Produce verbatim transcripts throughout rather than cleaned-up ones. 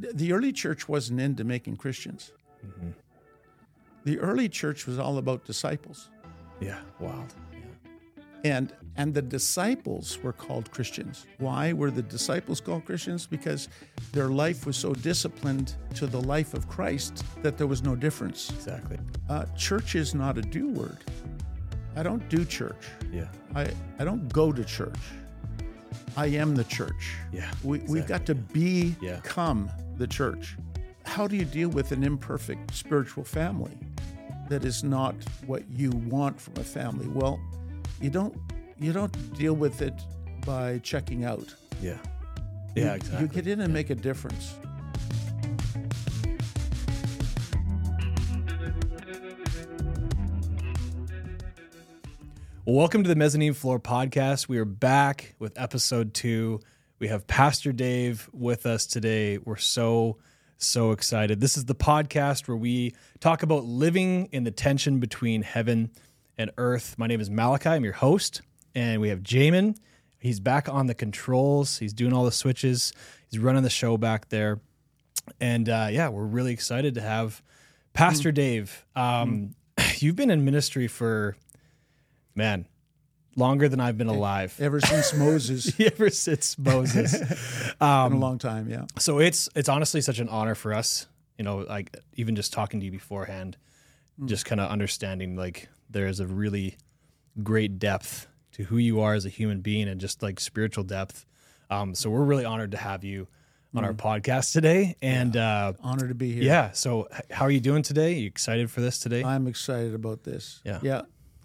the early church wasn't into making Christians. Mm-hmm. The early church was all about disciples. Yeah, wild. Yeah. And and the disciples were called Christians. Why were the disciples called Christians? Because their life was so disciplined to the life of Christ that there was no difference. Exactly. Uh, church is not a do word. I don't do church. Yeah. I, I don't go to church. I am the church. Yeah. We, exactly. We've got to be, Yeah. become the church. How do you deal with an imperfect spiritual family that is not what you want from a family? Well, you don't you don't deal with it by checking out. Yeah. Yeah, you, exactly. You get in and make a difference. Well, welcome to the Mezzanine Floor Podcast. We are back with episode two. We have Pastor Dave with us today. We're so, so excited. This is the podcast where we talk about living in the tension between heaven and earth. My name is Malachi. I'm your host. And we have Jamin. He's back on the controls. He's doing all the switches. He's running the show back there. And uh, yeah, we're really excited to have Pastor mm. Dave. Um, mm. You've been in ministry for... Man, longer than I've been alive. Ever since Moses. Ever since Moses. Um, been a long time, yeah. So it's it's honestly such an honor for us, you know, like even just talking to you beforehand, mm. just kind of understanding like there's a really great depth to who you are as a human being and just like spiritual depth. Um, so we're really honored to have you on mm. our podcast today. And yeah. uh, honored to be here. Yeah. So how are you doing today? Are you excited for this today? I'm excited about this. Yeah. Yeah.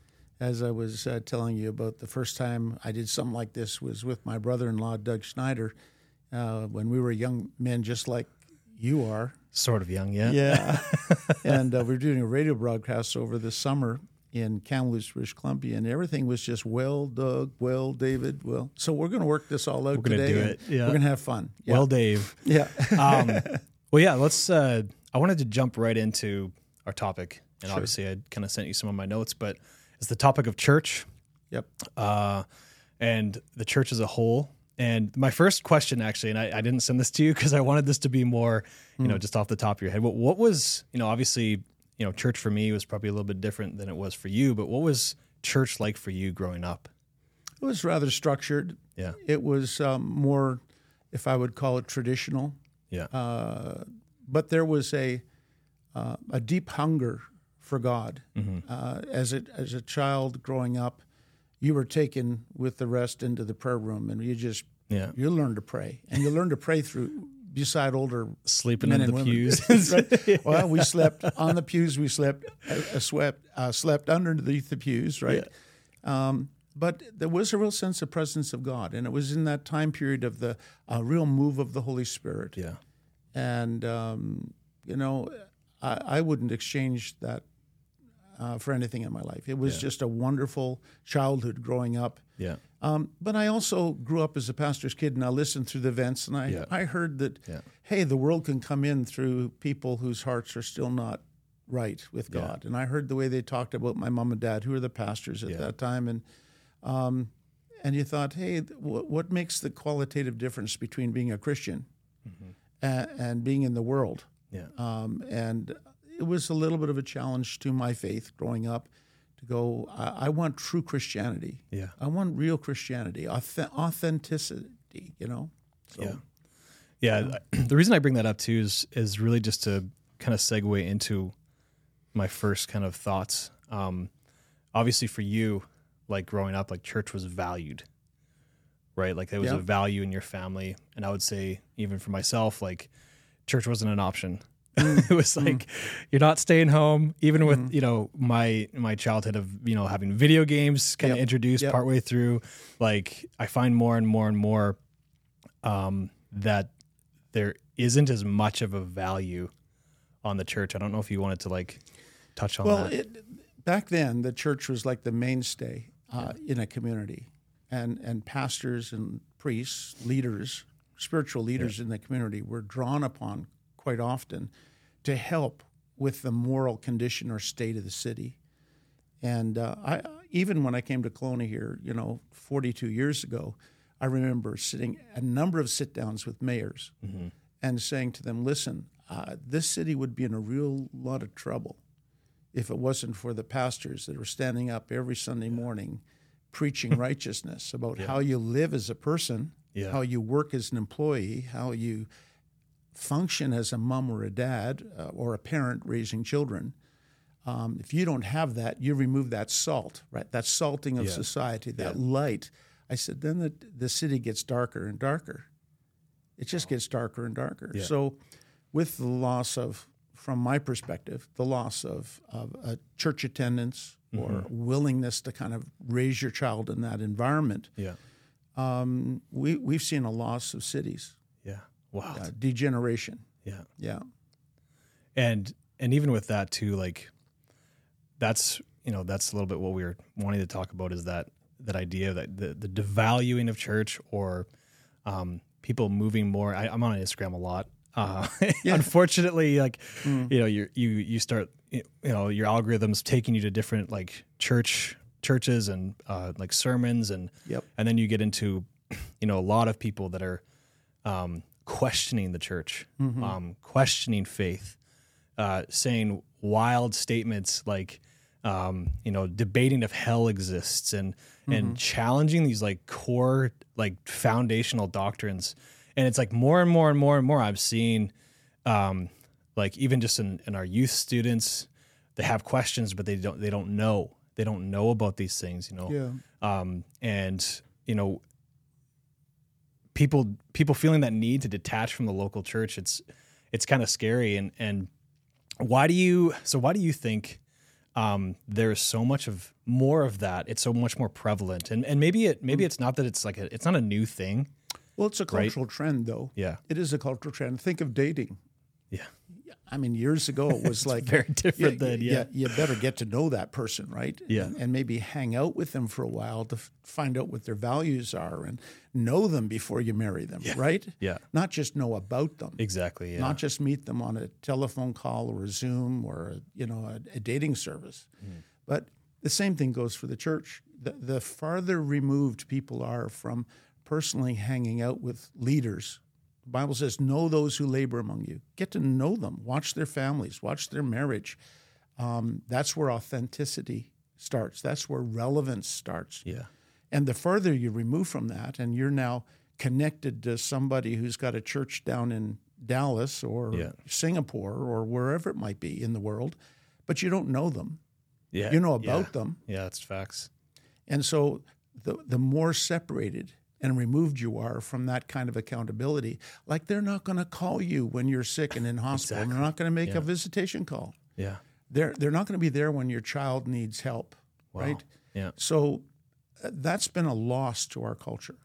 As I was uh, telling you about, the first time I did something like this was with my brother-in-law, Doug Schneider, uh, when we were young men just like you are. Sort of young, yeah. Yeah. and uh, we were doing a radio broadcast over the summer in Kamloops, British Columbia, and everything was just, well, Doug, well, David, well. So we're going to work this all out we're gonna today. Do it. Yeah. We're going to have fun. Yeah. Well, Dave. Yeah. um, well, yeah, let's, uh, I wanted to jump right into our topic, and Sure. obviously I kind of sent you some of my notes, but it's the topic of church. Yep. Uh, and the church as a whole. And my first question, actually, and I, I didn't send this to you because I wanted this to be more, you mm. know, just off the top of your head. What, what was, you know, obviously, you know, church for me was probably a little bit different than it was for you, but what was church like for you growing up? It was rather structured. Yeah. It was um, more, if I would call it, traditional. Yeah. Uh, but there was a uh, a deep hunger for God. Mm-hmm. Uh, as a as a child growing up, you were taken with the rest into the prayer room, and you just yeah. you learn to pray, and you learn to pray through beside older sleeping men in and the women. pews. Right? Yeah. Well, we slept on the pews. We slept uh, swept uh, slept underneath the pews, right? Yeah. Um, but there was a real sense of presence of God, and it was in that time period of the uh, real move of the Holy Spirit. Yeah, and um, you know, I, I wouldn't exchange that. Uh, for anything in my life. It was yeah. just a wonderful childhood growing up. Yeah. Um, but I also grew up as a pastor's kid, and I listened through the events, and I, yeah. I heard that, yeah. hey, the world can come in through people whose hearts are still not right with God. Yeah. And I heard the way they talked about my mom and dad, who were the pastors at yeah. that time. And um, and you thought, hey, w- what makes the qualitative difference between being a Christian mm-hmm. and, and being in the world? Yeah. Um, and it was a little bit of a challenge to my faith growing up to go, I, I want true Christianity. Yeah. I want real Christianity, auth- authenticity, you know? So, yeah. Yeah. yeah. The reason I bring that up too is, is really just to kind of segue into my first kind of thoughts. Um, obviously for you, like growing up, like church was valued, right? Like there was yeah. a value in your family. And I would say even for myself, like church wasn't an option. It was like, mm. you're not staying home, even with, mm. you know, my, my childhood of, you know, having video games kind of yep. introduced yep. partway through. Like I find more and more and more um, that there isn't as much of a value on the church. I don't know if you wanted to like touch on well, that. Well, back then the church was like the mainstay uh, yeah. in a community, and, and pastors and priests, leaders, spiritual leaders yeah. in the community were drawn upon quite often to help with the moral condition or state of the city. And uh, I, even when I came to Kelowna here, you know, forty-two years ago, I remember sitting a number of sit-downs with mayors. Mm-hmm. and saying to them, listen, uh, this city would be in a real lot of trouble if it wasn't for the pastors that are standing up every Sunday morning preaching righteousness about Yeah. how you live as a person, Yeah. how you work as an employee, how you function as a mom or a dad uh, or a parent raising children. Um, if you don't have that, you remove that salt, right? That salting of Yeah. society, that Yeah. light. I said, then the, the city gets darker and darker. It just gets darker and darker. Yeah. So with the loss of, from my perspective, the loss of, of a church attendance or Mm-hmm. willingness to kind of raise your child in that environment, Yeah. um, we, we've seen a loss of cities, Yeah. Wow. uh, degeneration. Yeah. Yeah. And and even with that too, like that's you know that's a little bit what we were wanting to talk about is that that idea that the the devaluing of church or um, people moving more. I, I'm on Instagram a lot. Uh, unfortunately, like Mm. you know you you you start you know your algorithms taking you to different like church churches and uh, like sermons and Yep. and then you get into you know a lot of people that are um, questioning the church, Mm-hmm. um, questioning faith, uh, saying wild statements like, um, you know, debating if hell exists and Mm-hmm. and challenging these like core like foundational doctrines. And it's like more and more and more and more I'm seeing, um, like even just in, in our youth students, they have questions, but they don't they don't know they don't know about these things, you know. Yeah. Um, and you know, people people feeling that need to detach from the local church, it's it's kind of scary. And and why do you so why do you think um, there is so much of more of that? It's so much more prevalent, and and maybe it maybe it's not that it's like a, it's not a new thing. Well, it's a Right. cultural trend, though. Yeah, It is a cultural trend. Think of dating. yeah, I mean, years ago, it was like very different you, than you- yeah, you better get to know that person, right? Yeah. and, and maybe hang out with them for a while to f- find out what their values are and know them before you marry them, right? yeah, Not just know about them, exactly. Yeah, not just meet them on a telephone call or a Zoom or a, you know a, a dating service, Mm. but the same thing goes for the church. The, the farther removed people are from personally hanging out with leaders. The Bible says, know those who labor among you. Get to know them. Watch their families. Watch their marriage. Um, that's where authenticity starts. That's where relevance starts. yeah, And the further you remove from that, and you're now connected to somebody who's got a church down in Dallas or Yeah. Singapore or wherever it might be in the world, but you don't know them. yeah. You know about yeah. them. Yeah, that's facts. And so the the more separated and removed you are from that kind of accountability, like they're not going to call you when you're sick and in hospital. Exactly. They're not going to make Yeah. a visitation call. Yeah, They're they're not going to be there when your child needs help, wow. right? Yeah, So uh, that's been a loss to our culture,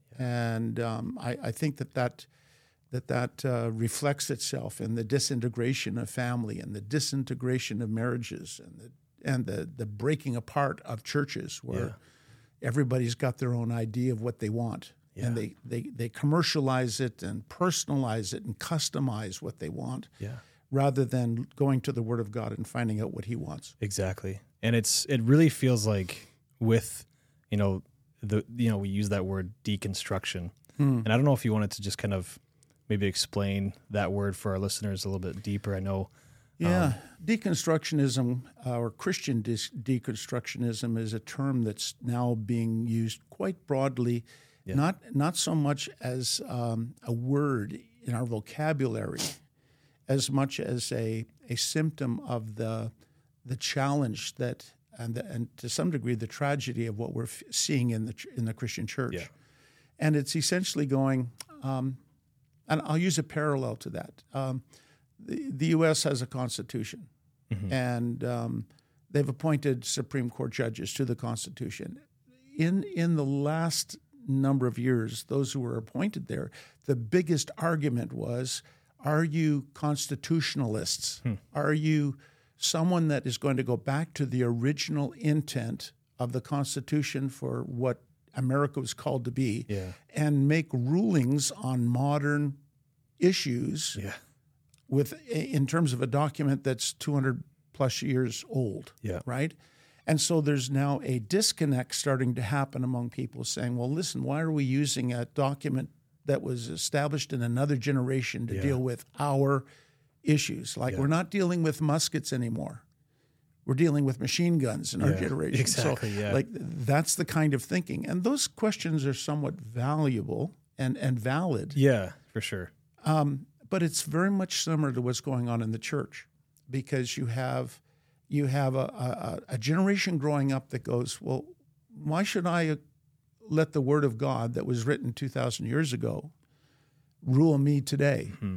and um, I, I think that that that that uh, reflects itself in the disintegration of family and the disintegration of marriages and the and the the breaking apart of churches where Yeah. everybody's got their own idea of what they want. And Yeah. they, they, they commercialize it and personalize it and customize what they want yeah. rather than going to the Word of God and finding out what He wants. Exactly. And it's it really feels like with, you know, the you know, we use that word deconstruction. Hmm. And I don't know if you wanted to just kind of maybe explain that word for our listeners a little bit deeper. I know Yeah, deconstructionism uh, or Christian dis- deconstructionism is a term that's now being used quite broadly, Yeah. not not so much as um, a word in our vocabulary, as much as a a symptom of the the challenge that and the, and to some degree the tragedy of what we're f- seeing in the ch- in the Christian church, Yeah. and it's essentially going. Um, and I'll use a parallel to that. Um, the, the U S has a constitution, Mhm. and um, they've appointed Supreme Court judges to the Constitution. In in the last number of years, those who were appointed there, the biggest argument was, are you constitutionalists? Hmm. Are you someone that is going to go back to the original intent of the Constitution for what America was called to be Yeah. and make rulings on modern issues Yeah. with in terms of a document that's two hundred plus years old, Yeah. right? And so there's now a disconnect starting to happen among people saying, well, listen, why are we using a document that was established in another generation to Yeah. deal with our issues. Like Yeah. we're not dealing with muskets anymore. We're dealing with machine guns in our Yeah, generation. exactly, So, yeah. like that's the kind of thinking, and those questions are somewhat valuable and and valid. Yeah, for sure. Um, but it's very much similar to what's going on in the church, because you have you have a, a, a generation growing up that goes, well, why should I let the Word of God that was written two thousand years ago rule me today? Mm-hmm.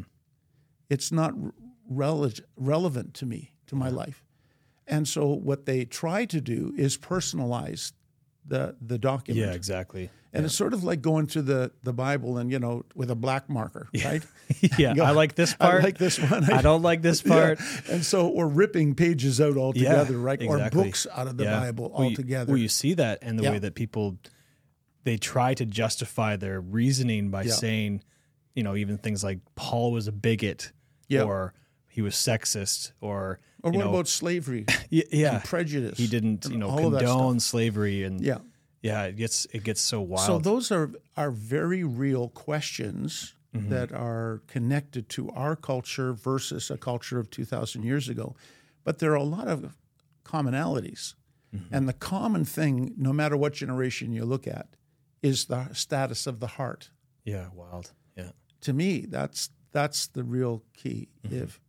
It's not rele- relevant to me, to my life. And so what they try to do is personalize the the document. Yeah, exactly. And it's sort of like going to the, the Bible and, you know, with a black marker, right? Yeah, Go, I like this I part. like this one. I don't like this part. Yeah. And so we're ripping pages out altogether, right? exactly. Or books out of the Yeah. Bible Well, you- altogether. Well, you see that in the Yeah. way that people, they try to justify their reasoning by Yeah. saying, you know, even things like Paul was a bigot, Yeah. or he was sexist, or or you what know, about slavery y- yeah, and prejudice? he didn't, and you know, all of that condone stuff. slavery, and Yeah. yeah, it gets it gets so wild. So those are, are very real questions Mm-hmm. that are connected to our culture versus a culture of two thousand years ago. But there are a lot of commonalities. Mm-hmm. And the common thing, no matter what generation you look at, is the status of the heart. yeah, wild. Yeah, To me, that's that's the real key. Mm-hmm. If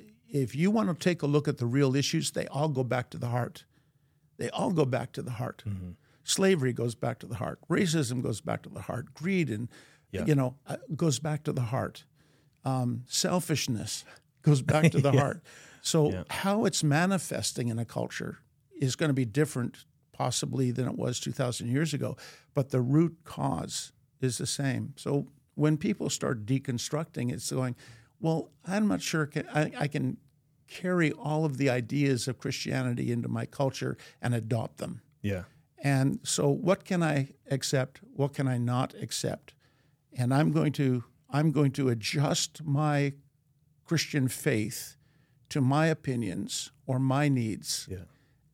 if you want to take a look at the real issues, they all go back to the heart. They all go back to the heart. Mm-hmm. Slavery goes back to the heart. Racism goes back to the heart. Greed and Yeah. you know uh, goes back to the heart. Um, selfishness goes back to the Yeah. heart. So Yeah. how it's manifesting in a culture is going to be different, possibly, than it was two thousand years ago. But the root cause is the same. So when people start deconstructing, it's going, well, I'm not sure can, I, I can carry all of the ideas of Christianity into my culture and adopt them. yeah, And so what can I accept? What can I not accept? And I'm going to I'm going to adjust my Christian faith to my opinions or my needs. yeah,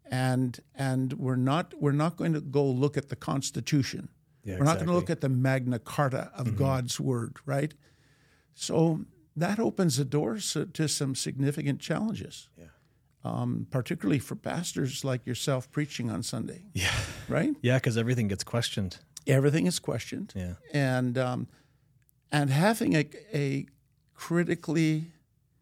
And and we're not we're not going to go look at the Constitution. yeah. We're not going to look exactly. at the Magna Carta of God's word, right? So that opens the doors to, to some significant challenges. Yeah. Um, particularly for pastors like yourself preaching on Sunday. Yeah, Right? yeah, because everything gets questioned. Everything is questioned. Yeah, And um, and having a, a critically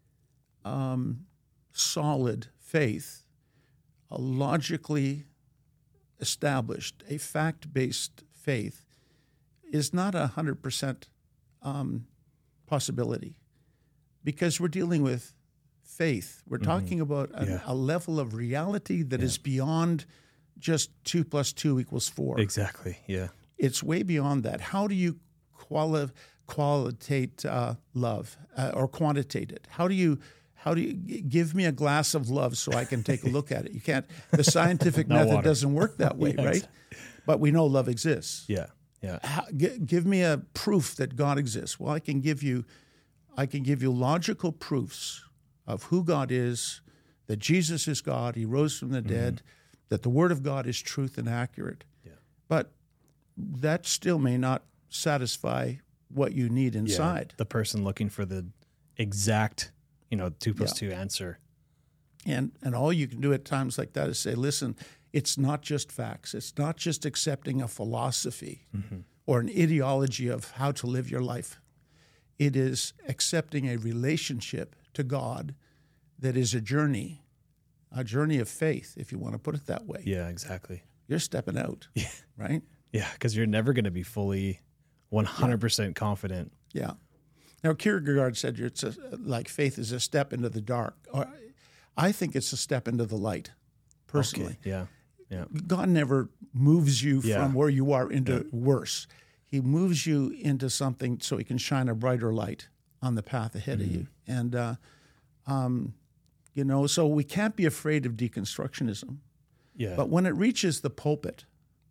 um, solid faith, a logically established, a fact-based faith, is not a hundred percent um, possibility, because we're dealing with faith. We're talking about a, Yeah. a level of reality that is beyond just two plus two equals four. exactly. Yeah, It's way beyond that. How do you quali- qualitate uh, love uh, or quantitate it? How do you how do you g- give me a glass of love so I can take a look at it? You can't. The scientific Not method water. doesn't work that way, Yeah, right? exactly. But we know love exists. yeah, yeah, How, g- give me a proof that God exists. Well, I can give you, I can give you logical proofs of who God is, that Jesus is God, He rose from the dead, that the Word of God is truth and accurate. Yeah. But that still may not satisfy what you need Yeah, inside. the person looking for the exact, you know, two plus two answer. And and all you can do at times like that is say, listen, it's not just facts. It's not just accepting a philosophy or an ideology of how to live your life. It is accepting a relationship to God that is a journey, a journey of faith, if you want to put it that way. Yeah, exactly. You're stepping out, Yeah, right? yeah, because you're never going to be fully one hundred percent confident. Yeah. Now, Kierkegaard said it's a, like faith is a step into the dark. Or I think it's a step into the light, personally. Okay. Yeah, yeah, God never moves you Yeah. from where you are into worse. He moves you into something so He can shine a brighter light on the path ahead Mm-hmm. of you. And, uh, um, you know, so we can't be afraid of deconstructionism. yeah. But when it reaches the pulpit,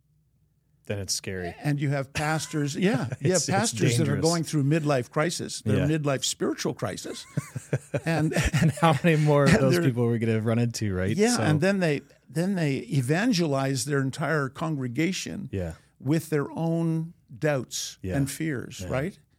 then it's scary. and you have pastors, yeah, you have It's- it's pastors that are dangerous. going through midlife crisis, their Yeah. midlife spiritual crisis, and And how many more of And those they're- people are we going to run into, right? yeah, So, and then they then they evangelize their entire congregation yeah, with their own doubts Yeah. and fears, Yeah. right?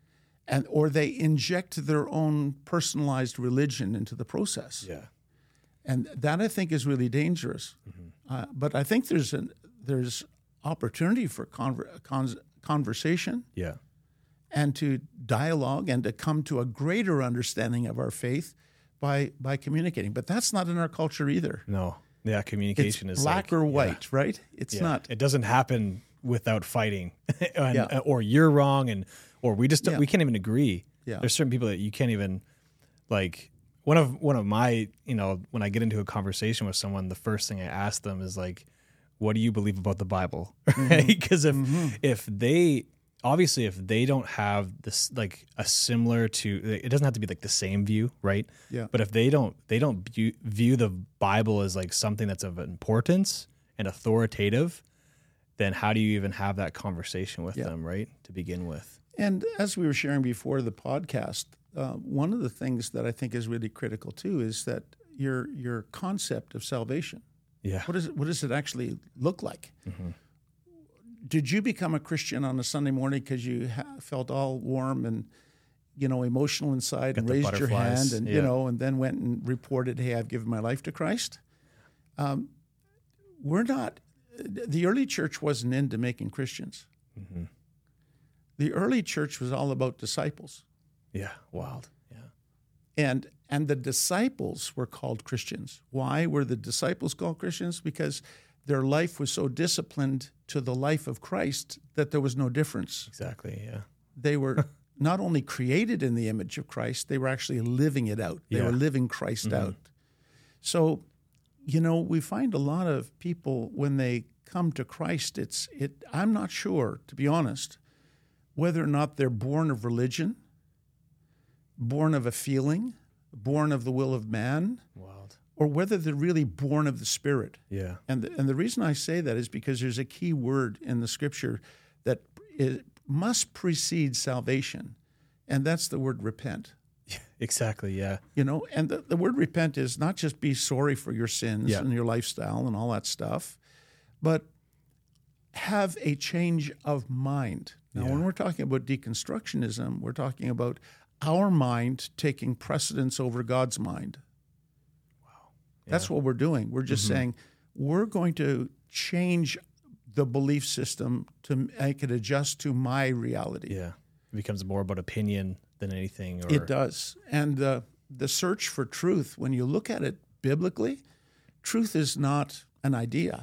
and or they inject their own personalized religion into the process. Yeah. And that, I think, is really dangerous. Mm-hmm. Uh, but I think there's an, there's opportunity for conver- con- conversation Yeah. and to dialogue and to come to a greater understanding of our faith by by communicating. But that's not in our culture either. No. Yeah, communication It's is black like, or yeah. white, right? It's Yeah. not. It doesn't happen without fighting, and, Yeah. or you're wrong, and or we just don't, Yeah. we can't even agree. Yeah. There's certain people that you can't even like. One of one of my, you know, when I get into a conversation with someone, the first thing I ask them is like, "What do you believe about the Bible?" Right? Because if Mm-hmm. if they obviously if they don't have this like a similar to, it doesn't have to be like the same view, right? Yeah. But if they don't they don't view, view the Bible as like something that's of importance and authoritative, then how do you even have that conversation with Yeah. them, right? To begin with. And as we were sharing before the podcast, uh, one of the things that I think is really critical too is that your your concept of salvation. Yeah. What, is it, what does it actually look like? Mm-hmm. Did you become a Christian on a Sunday morning because you ha- felt all warm and, you know, emotional inside Got and the raised your butterflies, hand and, yeah. you know, and then went and reported, hey, I've given my life to Christ? Um, we're not, the early church wasn't into making Christians. Mm-hmm. The early church was all about disciples. Yeah. Wild. Yeah. And and the disciples were called Christians. Why were the disciples called Christians? Because their life was so disciplined to the life of Christ that there was no difference. Exactly. Yeah. They were not only created in the image of Christ, they were actually living it out. They Yeah. were living Christ Mm-hmm. out. So, you know, we find a lot of people when they come to Christ, it's it I'm not sure, to be honest, whether or not they're born of religion, born of a feeling, born of the will of man, Wild. or whether they're really born of the Spirit. Yeah. And the, and the reason I say that is because there's a key word in the Scripture that it must precede salvation, and that's the word repent. Exactly. Yeah. You know, and the, the word repent is not just be sorry for your sins Yeah. and your lifestyle and all that stuff, but have a change of mind. Now, Yeah. when we're talking about deconstructionism, we're talking about our mind taking precedence over God's mind. Wow. That's what we're doing. We're just Mm-hmm. saying we're going to change the belief system to make it adjust to my reality. Yeah. It becomes more about opinion than anything. Or It does. And uh, the search for truth, when you look at it biblically, truth is not an idea.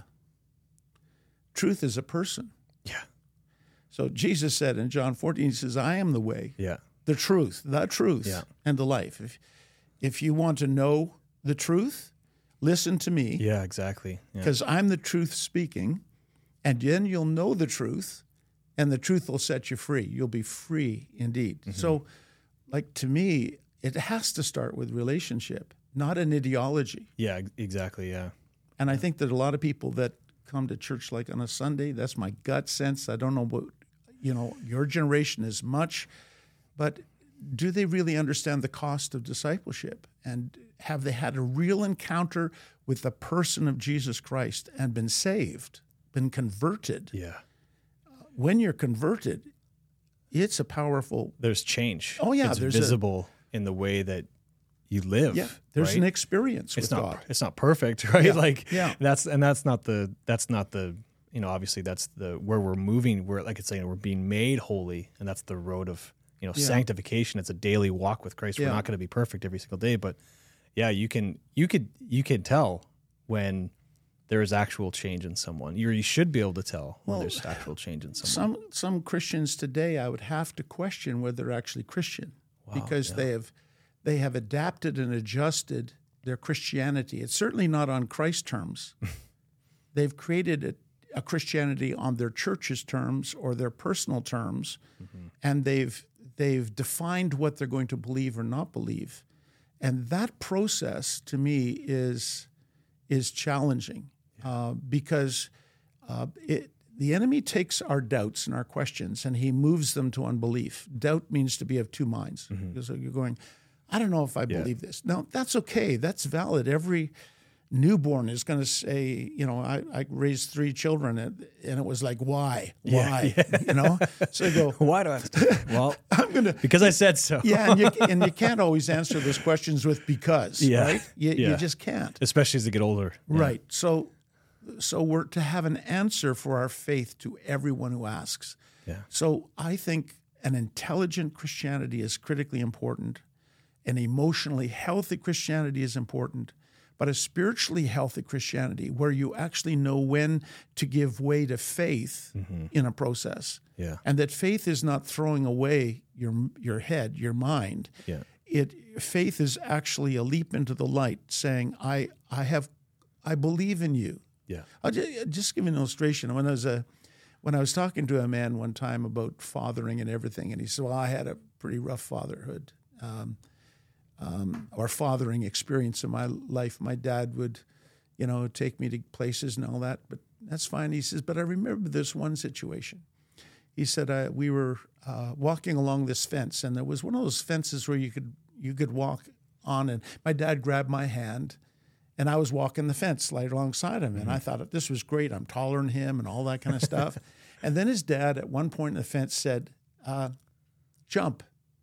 Truth is a person. Yeah. So Jesus said in John fourteen, he says, I am the way, Yeah. the truth, the truth, Yeah. and the life. If, if you want to know the truth, listen to me, Yeah. Exactly. Yeah. because I'm the truth speaking, and then you'll know the truth, and the truth will set you free. You'll be free indeed. Mm-hmm. So, like, to me, it has to start with relationship, not an ideology. Yeah. ex- Exactly. Yeah. And I think that a lot of people that come to church like on a Sunday, that's my gut sense. I don't know what, you know, your generation as much, but do they really understand the cost of discipleship? And have they had a real encounter with the person of Jesus Christ and been saved, been converted? Yeah. When you're converted, it's a powerful, There's change. Oh, yeah, It's there's a- visible in the way that you live. yeah, there's right? an experience it's with not God. it's not perfect, right? Yeah, Like yeah. that's and that's not the that's not the you know obviously that's the where we're moving. We're like it's saying we're being made holy, and that's the road of you know Yeah. sanctification. It's a daily walk with Christ. Yeah. We're not going to be perfect every single day, but yeah, you can you could you can tell when there is actual change in someone. You you should be able to tell when Well, there's actual change in someone. Some some Christians today, I would have to question whether they're actually Christian because yeah. they have they have adapted and adjusted their Christianity. It's certainly not on Christ's terms. They've created a, a Christianity on their church's terms or their personal terms, Mm-hmm. and they've they've defined what they're going to believe or not believe. And that process, to me, is is challenging uh, because uh, it, the enemy takes our doubts and our questions and he moves them to unbelief. Doubt means to be of two minds. So you're going, I don't know if I Yeah. believe this. No, that's okay. That's valid. Every newborn is going to say, you know, I, I raised three children, and, and it was like, why, why, Yeah, yeah. you know? So I go, Why do I have to? Well, I'm going to, because I said so. yeah, and you, and you can't always answer those questions with because, Yeah. right? You, Yeah. you just can't. Especially as they get older. Yeah. Right. So, so we're to have an answer for our faith to everyone who asks. Yeah. So I think an intelligent Christianity is critically important. An emotionally healthy Christianity is important, but a spiritually healthy Christianity where you actually know when to give way to faith Mm-hmm. in a process. Yeah. And that faith is not throwing away your your head, your mind. Yeah. It faith is actually a leap into the light, saying, I I have I believe in you. Yeah. I'll just, just give you an illustration. When I was a when I was talking to a man one time about fathering and everything, and he said, well, I had a pretty rough fatherhood. Um, Um, or fathering experience in my life. My dad would, you know, take me to places and all that, but that's fine. He says, but I remember this one situation. He said uh, we were uh, walking along this fence, and there was one of those fences where you could you could walk on, and my dad grabbed my hand, and I was walking the fence right alongside him, and I thought this was great. I'm taller than him and all that kind of stuff. And then his dad at one point in the fence said, uh, jump.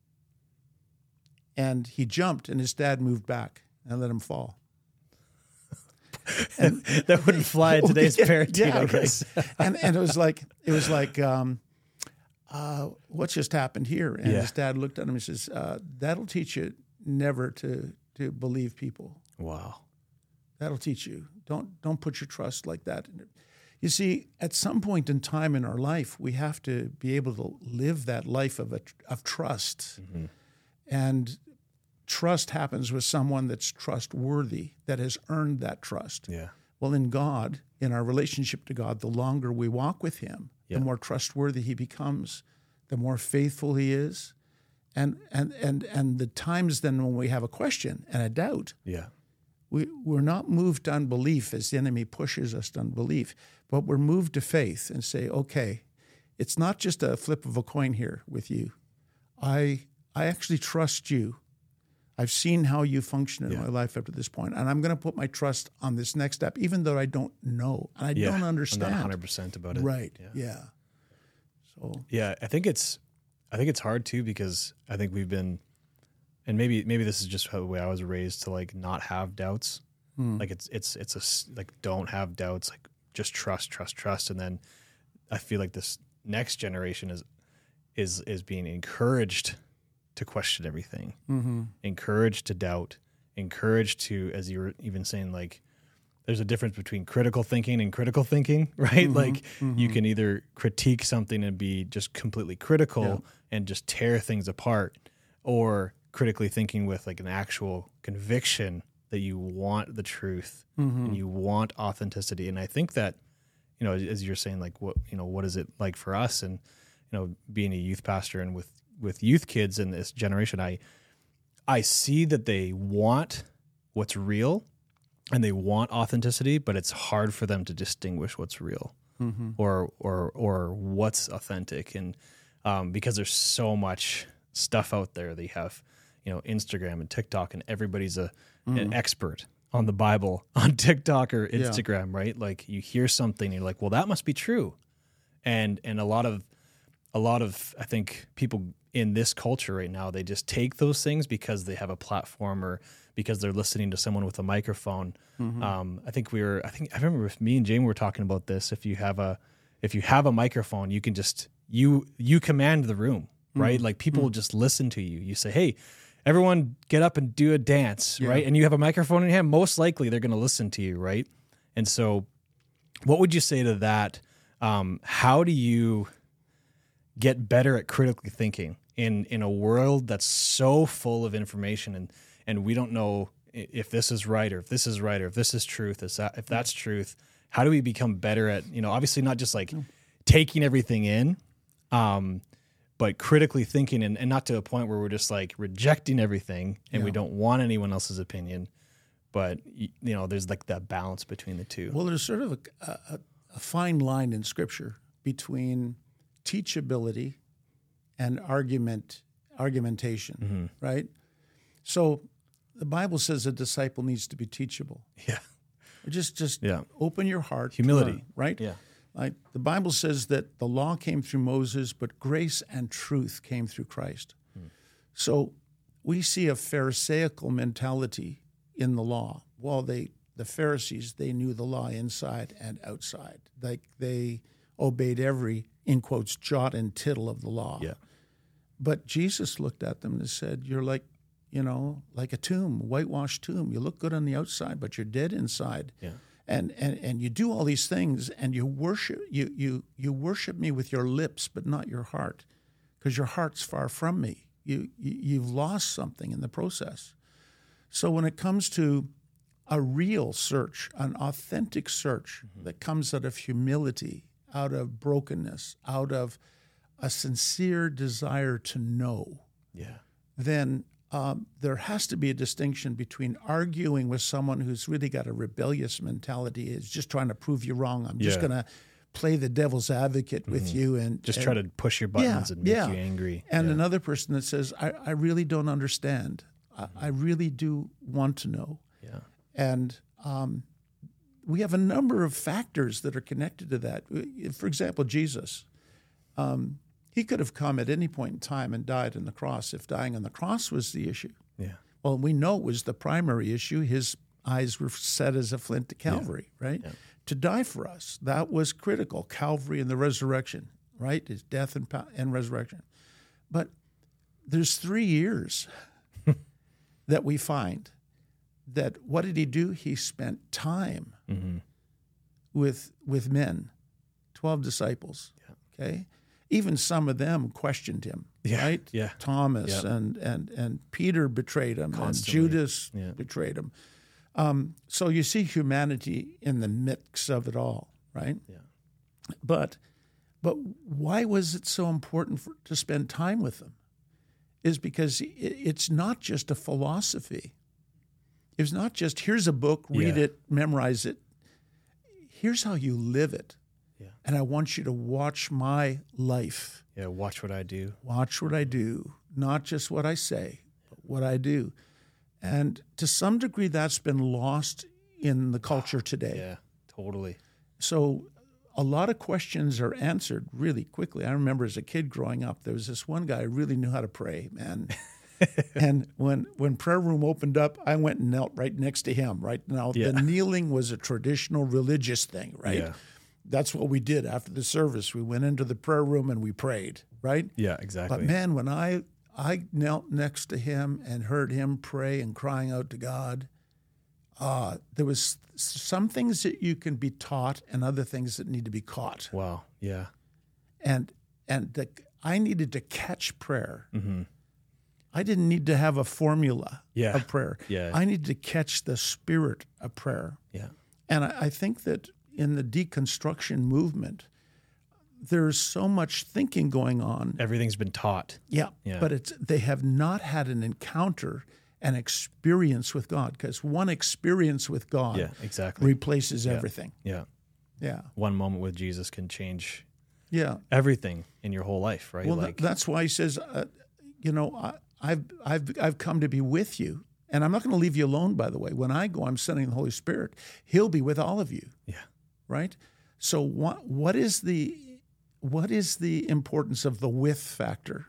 And he jumped, and his dad moved back and let him fall. And that wouldn't fly in today's yeah, parenting, yeah, I guess. right. and and it was like it was like um, uh, what just happened here? And Yeah. his dad looked at him and says, uh, "That'll teach you never to to believe people. Wow. That'll teach you. Don't don't put your trust like that." You see, at some point in time in our life, we have to be able to live that life of a, of trust. Mm-hmm. And trust happens with someone that's trustworthy, that has earned that trust. Yeah. Well, in God, in our relationship to God, the longer we walk with Him, Yeah. the more trustworthy He becomes, the more faithful He is. And and and and the times then when we have a question and a doubt, Yeah. we, we're not moved to unbelief as the enemy pushes us to unbelief, but we're moved to faith and say, okay, it's not just a flip of a coin here with you. I I actually trust you. I've seen how you function in Yeah. my life up to this point, and I'm going to put my trust on this next step, even though I don't know and I Yeah. don't I'm understand. not one hundred percent about it. Right? Yeah. Yeah. So Yeah, I think it's I think it's hard too because I think we've been and maybe maybe this is just how the way I was raised to like not have doubts. Hmm. Like it's it's it's a s- like don't have doubts, like just trust, trust, trust, and then I feel like this next generation is is is being encouraged to question everything, mm-hmm. encouraged to doubt, encouraged to, as you were even saying, like there's a difference between critical thinking and critical thinking, right? Mm-hmm. Like Mm-hmm. you can either critique something and be just completely critical Yeah. and just tear things apart, or critically thinking with like an actual conviction that you want the truth Mm-hmm. and you want authenticity. And I think that, you know, as you're saying, like what, you know, what is it like for us? And, you know, being a youth pastor and with, with youth kids in this generation, I, I see that they want what's real and they want authenticity, but it's hard for them to distinguish what's real Mm-hmm. or, or, or what's authentic. And, um, because there's so much stuff out there, they have, you know, Instagram and TikTok, and everybody's a, an expert on the Bible on TikTok or Instagram, right? Like you hear something and you're like, well, that must be true. And, and a lot of, a lot of, I think people in this culture right now, they just take those things because they have a platform or because they're listening to someone with a microphone. Mm-hmm. Um, I think we were, I think, I remember with me and Jamie were talking about this. If you have a, if you have a microphone, you can just, you, you command the room, right? Mm-hmm. Like people will just listen to you. You say, hey, everyone get up and do a dance, Yeah. right? And you have a microphone in your hand, most likely they're going to listen to you, right? And so what would you say to that? Um, how do you get better at critically thinking in, in a world that's so full of information and, and we don't know i- if this is right or if this is right or if this is truth, is that, if that's truth, how do we become better at, you know, obviously not just like taking everything in, um, but critically thinking and, and not to a point where we're just like rejecting everything and we Yeah. don't want anyone else's opinion, but y- you know, there's like that balance between the two. Well, there's sort of a, a, a fine line in Scripture between teachability and argument argumentation, Mm-hmm. right? So the Bible says a disciple needs to be teachable. Yeah. Just just Yeah. open your heart. to Humility. learn, right? Yeah. Like the Bible says that the law came through Moses, but grace and truth came through Christ. Hmm. So we see a Pharisaical mentality in the law. Well, they the Pharisees, they knew the law inside and outside. Like they obeyed every, in quotes, jot and tittle of the law. Yeah. But Jesus looked at them and said, you're like, you know, like a tomb, a whitewashed tomb. You look good on the outside, but you're dead inside. Yeah. And, and and you do all these things, and you worship you you you worship me with your lips, but not your heart, because your heart's far from me. You, you you've lost something in the process. So when it comes to a real search, an authentic search mm-hmm. that comes out of humility, out of brokenness, out of a sincere desire to know, Yeah. then Um, there has to be a distinction between arguing with someone who's really got a rebellious mentality, is just trying to prove you wrong. I'm just Yeah. going to play the devil's advocate with Mm-hmm. you and Just and, try to push your buttons Yeah, and make yeah. you angry. And yeah. another person that says, I, I really don't understand. I, I really do want to know. Yeah. And um, we have a number of factors that are connected to that. For example, Jesus. Um, He could have come at any point in time and died on the cross if dying on the cross was the issue. Yeah. Well, we know it was the primary issue. His eyes were set as a flint to Calvary, yeah. right? Yeah. To die for us. That was critical. Calvary and the resurrection, right? His death and, and resurrection. But there's three years that we find that what did he do? He spent time mm-hmm. with with men, twelve disciples, yeah. okay? Even some of them questioned him, yeah, right? Yeah. Thomas yep. and, and and Peter betrayed him, Constantly. and Judas yeah. betrayed him. Um, so you see humanity in the mix of it all, right? Yeah. But but why was it so important for, to spend time with them? Is because it, it's not just a philosophy. It's not just here's a book, read yeah. it, memorize it. Here's how you live it. Yeah. And I want you to watch my life. Yeah, watch what I do. Watch what I do, not just what I say, but what I do. And to some degree, that's been lost in the culture today. Yeah, totally. So a lot of questions are answered really quickly. I remember as a kid growing up, there was this one guy who really knew how to pray, man. And when when prayer room opened up, I went and knelt right next to him. Right now, Yeah. the kneeling was a traditional religious thing, right? Yeah. That's what we did after the service. We went into the prayer room and we prayed, right? Yeah, exactly. But man, when I I knelt next to him and heard him pray and crying out to God, uh, there was some things that you can be taught and other things that need to be caught. Wow. Yeah. And and the, I needed to catch prayer. Mm-hmm. I didn't need to have a formula Yeah. of prayer. Yeah. I needed to catch the spirit of prayer. Yeah. And I, I think that in the deconstruction movement, there's so much thinking going on. Everything's been taught. Yeah, Yeah. but it's they have not had an encounter, an experience with God, because one experience with God Yeah, exactly. replaces Yeah. everything. Yeah. Yeah, One moment with Jesus can change yeah. everything in your whole life, right? Well, like, th- that's why he says, uh, you know, I, I've I've I've come to be with you, and I'm not going to leave you alone. By the way, when I go, I'm sending the Holy Spirit. He'll be with all of you. yeah. Right. So what what is the what is the importance of the with factor?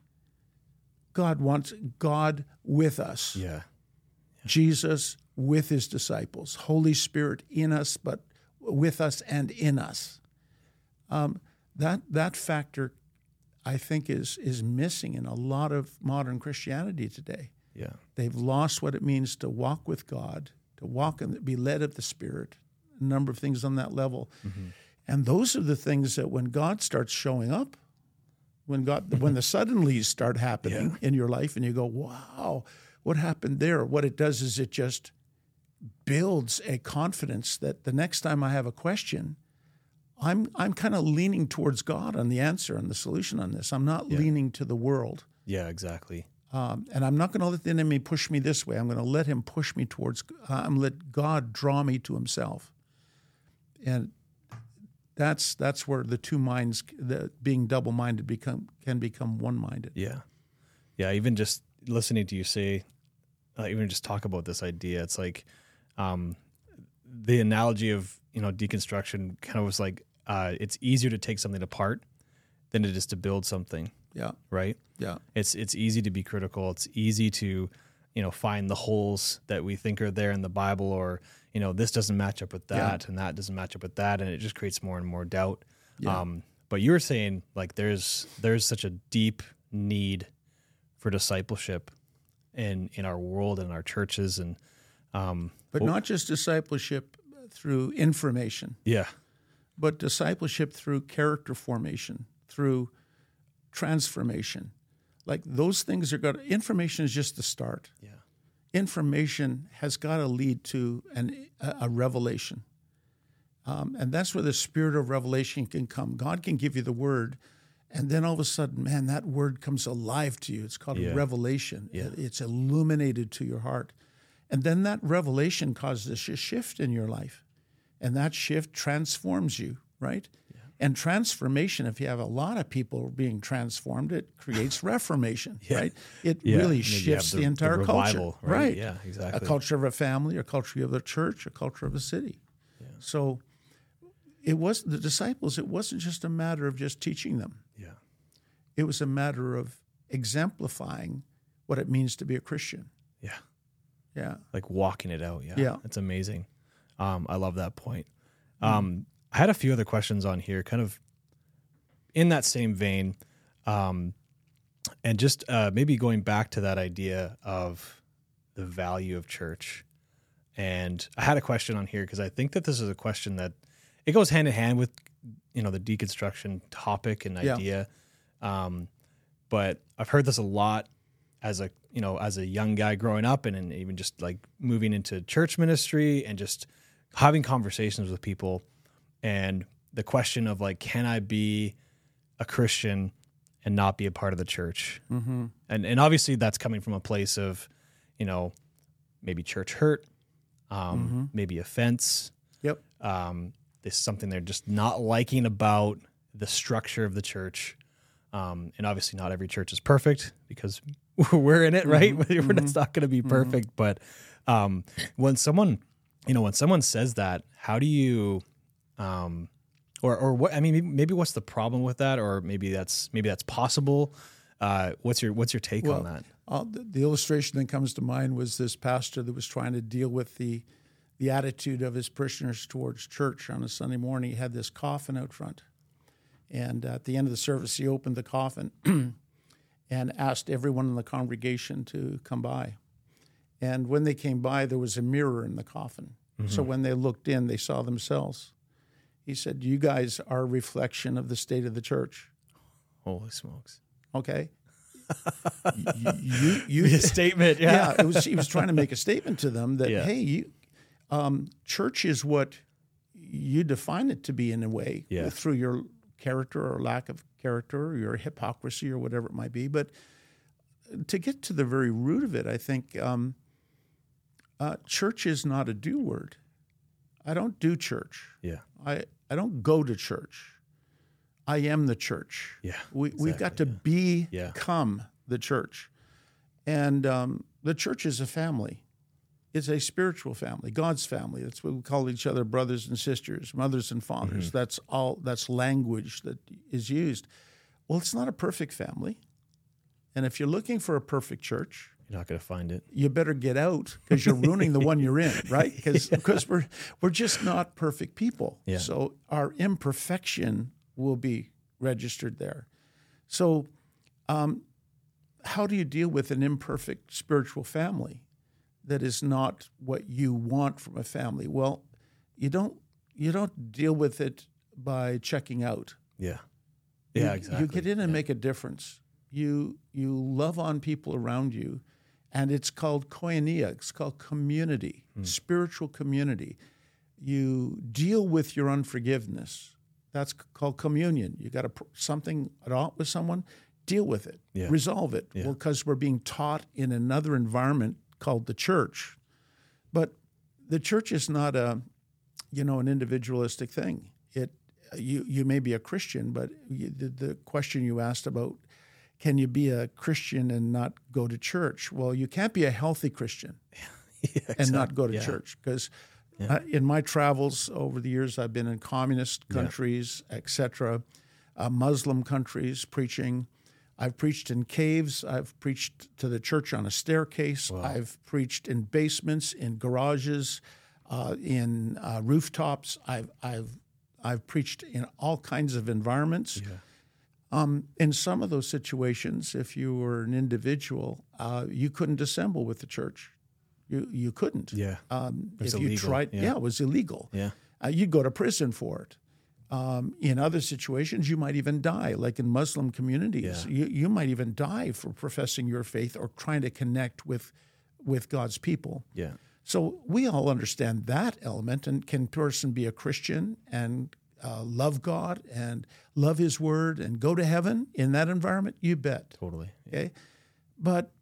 God wants God with us. Yeah. Jesus with his disciples. Holy Spirit in us, but with us and in us. Um, that that factor, I think, is is missing in a lot of modern Christianity today. Yeah. They've lost what it means to walk with God, to walk and be led of the Spirit. A number of things on that level. Mm-hmm. And those are the things that when God starts showing up, when God, when the suddenlies start happening Yeah. in your life, and you go, "Wow, what happened there?" What it does is it just builds a confidence that the next time I have a question, I'm I'm kind of leaning towards God on the answer and the solution on this. I'm not Yeah. leaning to the world, Yeah, exactly. um, and I'm not going to let the enemy push me this way. I'm going to let him push me towards. Uh, I'm let God draw me to Himself, and that's that's where the two minds, the being double-minded, become can become one-minded. Yeah. Yeah. Even just listening to you say, uh, even just talk about this idea, it's like um, the analogy of, you know, deconstruction kind of was like, uh, it's easier to take something apart than it is to build something. Yeah. Right. Yeah. It's, it's easy to be critical. It's easy to, you know, find the holes that we think are there in the Bible, or, you know, this doesn't match up with that, yeah. and that doesn't match up with that. And it just creates more and more doubt. Yeah. Um, but you were saying, like, there's, there's such a deep need for discipleship in, in our world and our churches. And, um, but well, not just discipleship through information. Yeah. But discipleship through character formation, through transformation. Like, those things are got, information is just the start. Yeah. Information has got to lead to an, a, a revelation. Um, and that's where the spirit of revelation can come. God can give you the word, and then all of a sudden, man, that word comes alive to you. It's called Yeah. a revelation. Yeah. It's illuminated to your heart. And then that revelation causes a shift in your life. And that shift transforms you, right? Yeah. And transformation, if you have a lot of people being transformed, it creates reformation, yeah. right? It yeah. really shifts the, the entire the revival, culture. Right. right? Yeah, exactly. A culture of a family, a culture of a church, a culture of a city. Yeah. So it was the disciples, it wasn't just a matter of just teaching them. Yeah. It was a matter of exemplifying what it means to be a Christian. Yeah. Yeah. Like walking it out. Yeah. Yeah. That's amazing. Um, I love that point. Um, I had a few other questions on here, kind of in that same vein. Um, and just uh, maybe going back to that idea of the value of church. And I had a question on here because I think that this is a question that it goes hand in hand with, you know, the deconstruction topic and idea. Yeah. Um, but I've heard this a lot as a, you know, as a young guy growing up, and, and even just like moving into church ministry and just having conversations with people, and the question of like, can I be a Christian and not be a part of the church? Mm-hmm. And and obviously that's coming from a place of, you know, maybe church hurt, um, mm-hmm. maybe offense. Yep. Um, this is something they're just not liking about the structure of the church. Um, and obviously not every church is perfect because we're in it, right? Mm-hmm. We're mm-hmm. not going to be perfect. Mm-hmm. But um, when someone, you know, when someone says that, how do you, um, or or what? I mean, maybe, maybe what's the problem with that, or maybe that's maybe that's possible. Uh, what's your what's your take well, on that? Uh, the, the illustration that comes to mind was this pastor that was trying to deal with the the attitude of his parishioners towards church. On a Sunday morning, he had this coffin out front, and at the end of the service, he opened the coffin and asked everyone in the congregation to come by. And when they came by, there was a mirror in the coffin. Mm-hmm. So when they looked in, they saw themselves. He said, "You guys are a reflection of the state of the church." Holy smokes. Okay. you, you, you a statement. Yeah. yeah. It was, he was trying to make a statement to them that, yeah. hey, you, um, church is what you define it to be in a way, yeah. through your character or lack of character, or your hypocrisy or whatever it might be. But to get to the very root of it, I think um, uh, church is not a do word. I don't do church. Yeah. I, I don't go to church. I am the church. Yeah, we, exactly, we've got to yeah. become yeah. the church. And um, the church is a family. It's a spiritual family, God's family. That's what we call each other, brothers and sisters, mothers and fathers. Mm-hmm. That's all. That's language that is used. Well, it's not a perfect family. And if you're looking for a perfect church, you're not going to find it. You better get out, because you're ruining the one you're in, right? Because yeah. because we're we're just not perfect people. Yeah. So our imperfection will be registered there. So um, how do you deal with an imperfect spiritual family that is not what you want from a family? Well, you don't you don't deal with it by checking out. Yeah. Yeah, you, exactly. You get in and yeah. make a difference. You you love on people around you, and it's called koinonia. It's called community, mm. spiritual community. You deal with your unforgiveness. That's called communion. You got a, something at all with someone, deal with it, yeah. resolve it. Yeah. Well, because we're being taught in another environment called the church. But the church is not a, you know, an individualistic thing. It you you may be a Christian, but you, the, the question you asked about, can you be a Christian and not go to church? Well, you can't be a healthy Christian yeah, exactly. and not go to yeah. church, because Uh, in my travels over the years, I've been in communist countries, yeah. et cetera, uh, Muslim countries preaching. I've preached in caves. I've preached to the church on a staircase. Wow. I've preached in basements, in garages, uh, in uh, rooftops. I've I've I've preached in all kinds of environments. Yeah. Um, in some of those situations, if you were an individual, uh, you couldn't assemble with the church. You you couldn't. Yeah. Um, if illegal. you tried, yeah. yeah, it was illegal. Yeah. Uh, you'd go to prison for it. Um, in other situations, you might even die, like in Muslim communities. Yeah. You you might even die for professing your faith or trying to connect with with God's people. Yeah. So we all understand that element. And can a person be a Christian and uh, love God and love His Word and go to heaven in that environment? You bet. Totally. Yeah. Okay, but.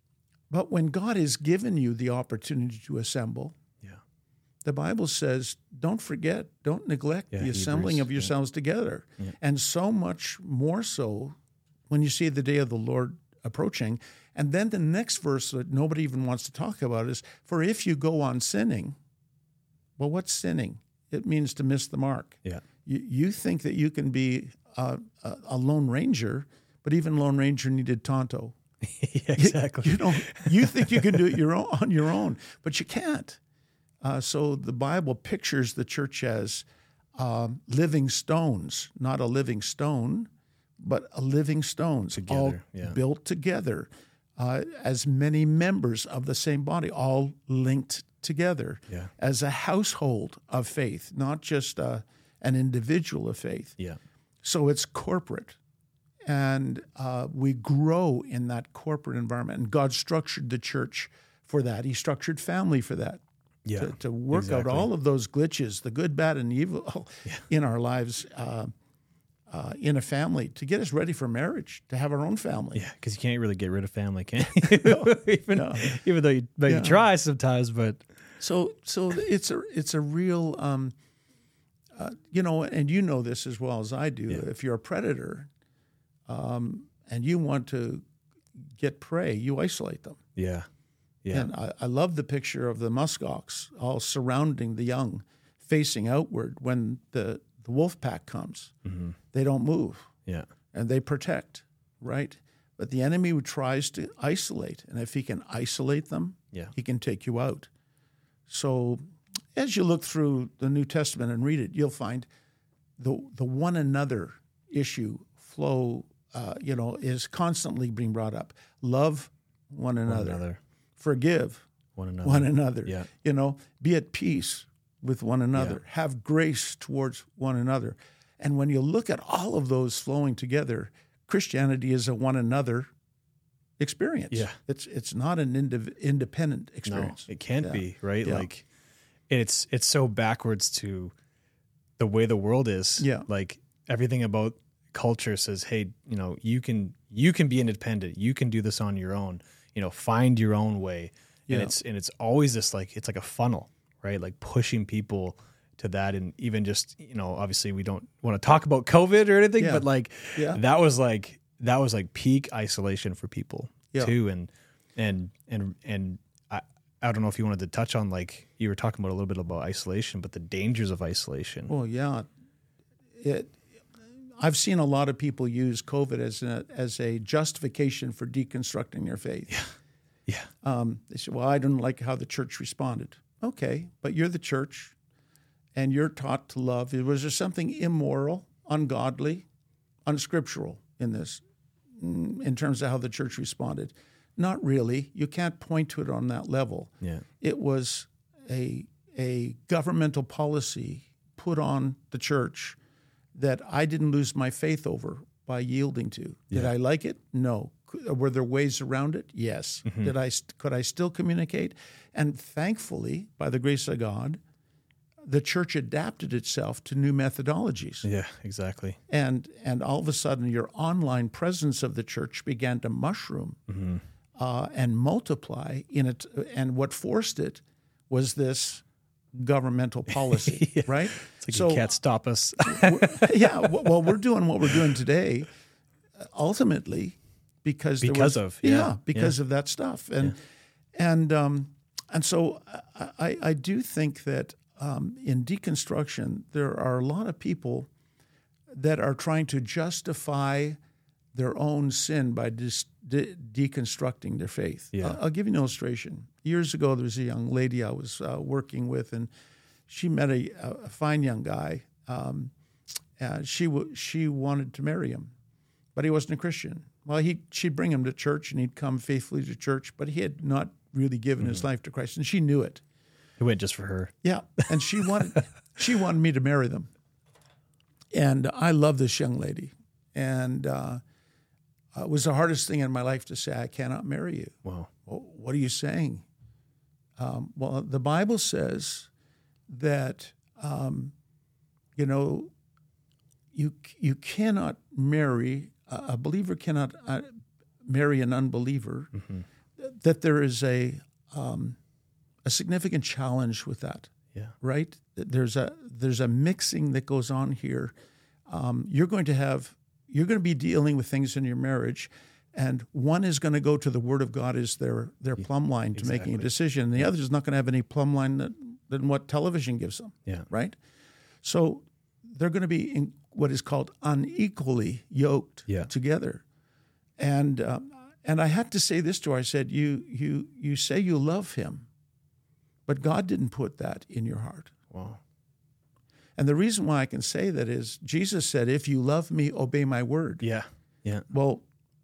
But when God has given you the opportunity to assemble, yeah. the Bible says, don't forget, don't neglect yeah, the assembling Hebrews, of yourselves yeah. together. Yeah. And so much more so when you see the day of the Lord approaching. And then the next verse that nobody even wants to talk about is, for if you go on sinning, well, what's sinning? It means to miss the mark. Yeah. You, you think that you can be a, a, a Lone Ranger, but even Lone Ranger needed Tonto. Yeah, exactly. You, you don't. You think you can do it your own, on your own, but you can't. Uh, so the Bible pictures the church as um, living stones, not a living stone, but a living stones, together, all yeah. built together, uh, as many members of the same body, all linked together, yeah. as a household of faith, not just uh, an individual of faith. Yeah. So it's corporate. And uh, we grow in that corporate environment. And God structured the church for that. He structured family for that. Yeah, to, to work exactly. out all of those glitches, the good, bad, and evil yeah. in our lives uh, uh, in a family, to get us ready for marriage, to have our own family. Yeah, because you can't really get rid of family, can you? no, even, no. even though you, but yeah. you try sometimes. But so so it's a it's a real, um, uh, you know, and you know this as well as I do. Yeah. If you're a predator, Um, and you want to get prey, you isolate them. Yeah, yeah. And I, I love the picture of the muskox all surrounding the young, facing outward when the, the wolf pack comes. Mm-hmm. They don't move. Yeah. And they protect, right? But the enemy tries to isolate. And if he can isolate them, yeah. he can take you out. So as you look through the New Testament and read it, you'll find the the one another issue flow Uh, you know, is constantly being brought up. Love one another. One another. Forgive one another. One another. Yeah. You know, be at peace with one another. Yeah. Have grace towards one another. And when you look at all of those flowing together, Christianity is a one another experience. Yeah. It's it's not an indiv- independent experience. No, it can't yeah. be, right? Yeah. Like it's it's so backwards to the way the world is. Yeah. Like everything about culture says, hey, you know, you can you can be independent. You can do this on your own. You know, find your own way. Yeah. And it's and it's always this like it's like a funnel, right? Like pushing people to that. And even just, you know, obviously we don't want to talk about COVID or anything, yeah. but like yeah. that was like that was like peak isolation for people yeah. too. And and and and I I don't know if you wanted to touch on, like you were talking about a little bit about isolation, but the dangers of isolation. Well, yeah. It I've seen a lot of people use COVID as a, as a justification for deconstructing their faith. Yeah, yeah. Um, they say, well, I didn't like how the church responded. Okay, but you're the church, and you're taught to love. Was there something immoral, ungodly, unscriptural in this, in terms of how the church responded? Not really. You can't point to it on that level. Yeah. It was a a governmental policy put on the church that I didn't lose my faith over by yielding to. Did Yeah. I like it? No. Were there ways around it? Yes. Mm-hmm. Did I? Could I still communicate? And thankfully, by the grace of God, the church adapted itself to new methodologies. Yeah, exactly. And and all of a sudden, your online presence of the church began to mushroom Mm-hmm. uh, and multiply in it. And what forced it was this governmental policy, Yeah. right? It's like So- you can't stop us. yeah, w- well, we're doing what we're doing today, uh, ultimately, because there Because was- of, yeah, because of that stuff, and and um, and so I, I I do think that um, in deconstruction, there are a lot of people that are trying to justify their own sin by dis- de- deconstructing their faith. Yeah. I'll, I'll give you an illustration. Years ago, there was a young lady I was uh, working with, and she met a, a fine young guy. Um, uh, she w- she wanted to marry him, but he wasn't a Christian. Well, he she'd bring him to church, and he'd come faithfully to church, but he had not really given mm-hmm. his life to Christ, and she knew it. He went just for her. Yeah, and she wanted she wanted me to marry them. And I love this young lady, and uh, it was the hardest thing in my life to say, I cannot marry you. Wow. Well, what are you saying? Um, well, the Bible says that, um, you know, you you cannot marry, uh, a believer cannot uh, marry an unbeliever, mm-hmm. that there is a um, a significant challenge with that. Yeah. Right? There's a there's a mixing that goes on here. Um, you're going to have you're going to be dealing with things in your marriage, and one is going to go to the Word of God as their their plumb line to Exactly. making a decision, and the other is not going to have any plumb line that, than what television gives them. Yeah. Right? So they're going to be in what is called unequally yoked yeah. together, and um, and I had to say this to her. I said, "You you you say you love Him, but God didn't put that in your heart." Wow. And the reason why I can say that is Jesus said, if you love me, obey my word. Yeah. Yeah. Well,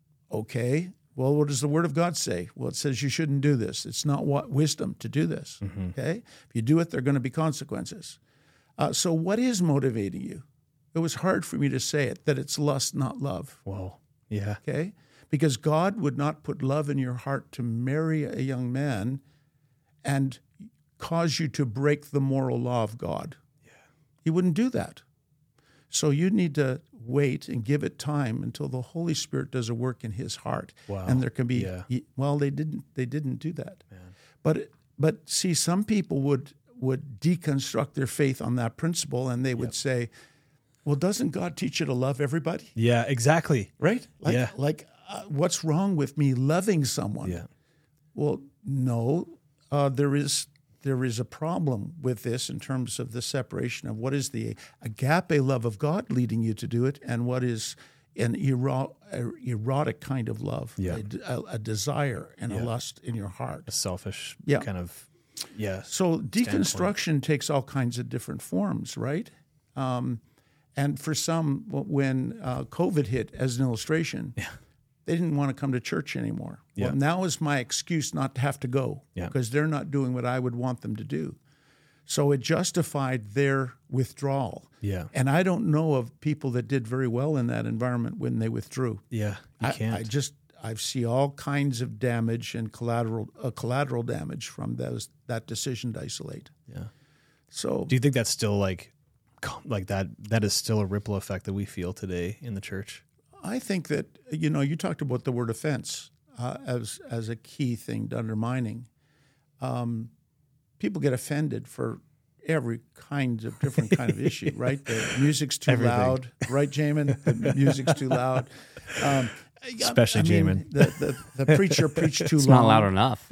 okay. Well, what does the word of God say? Well, it says you shouldn't do this. It's not what wisdom to do this. Mm-hmm. Okay. If you do it, there are going to be consequences. Uh, so what is motivating you? It was hard for me to say it, that it's lust, not love. Wow. Yeah. Okay. Because God would not put love in your heart to marry a young man and cause you to break the moral law of God. Yeah. He wouldn't do that. So you need to wait and give it time until the Holy Spirit does a work in his heart. Wow. And there can be, yeah. well, they didn't they didn't do that. Man. But but see, some people would would deconstruct their faith on that principle, and they would yep. say, well, doesn't God teach you to love everybody? Yeah, exactly. Right? Like, yeah. Like, uh, what's wrong with me loving someone? Yeah. Well, no, uh, there is there is a problem with this in terms of the separation of what is the agape love of God leading you to do it, and what is an ero- erotic kind of love, yeah. a, a, a desire and yeah. a lust in your heart, a selfish yeah. kind of yeah. So deconstruction standpoint. Takes all kinds of different forms, right? Um, and for some, when uh, COVID hit, as an illustration, yeah. they didn't want to come to church anymore. Yeah. Well, now is my excuse not to have to go yeah. because they're not doing what I would want them to do. So it justified their withdrawal. Yeah. And I don't know of people that did very well in that environment when they withdrew. Yeah, you I, can't. I just I see all kinds of damage and collateral uh, collateral damage from those that decision to isolate. Yeah. So do you think that's still like like that that is still a ripple effect that we feel today in the church? I think that, you know, you talked about the word offense uh, as as a key thing to undermining. Um, people get offended for every kind of different kind of issue, right? The music's too Everything. loud, right, Jamin? The music's too loud. Um, Especially I Jamin. mean, the, the, the preacher preached too it's long. It's not loud enough.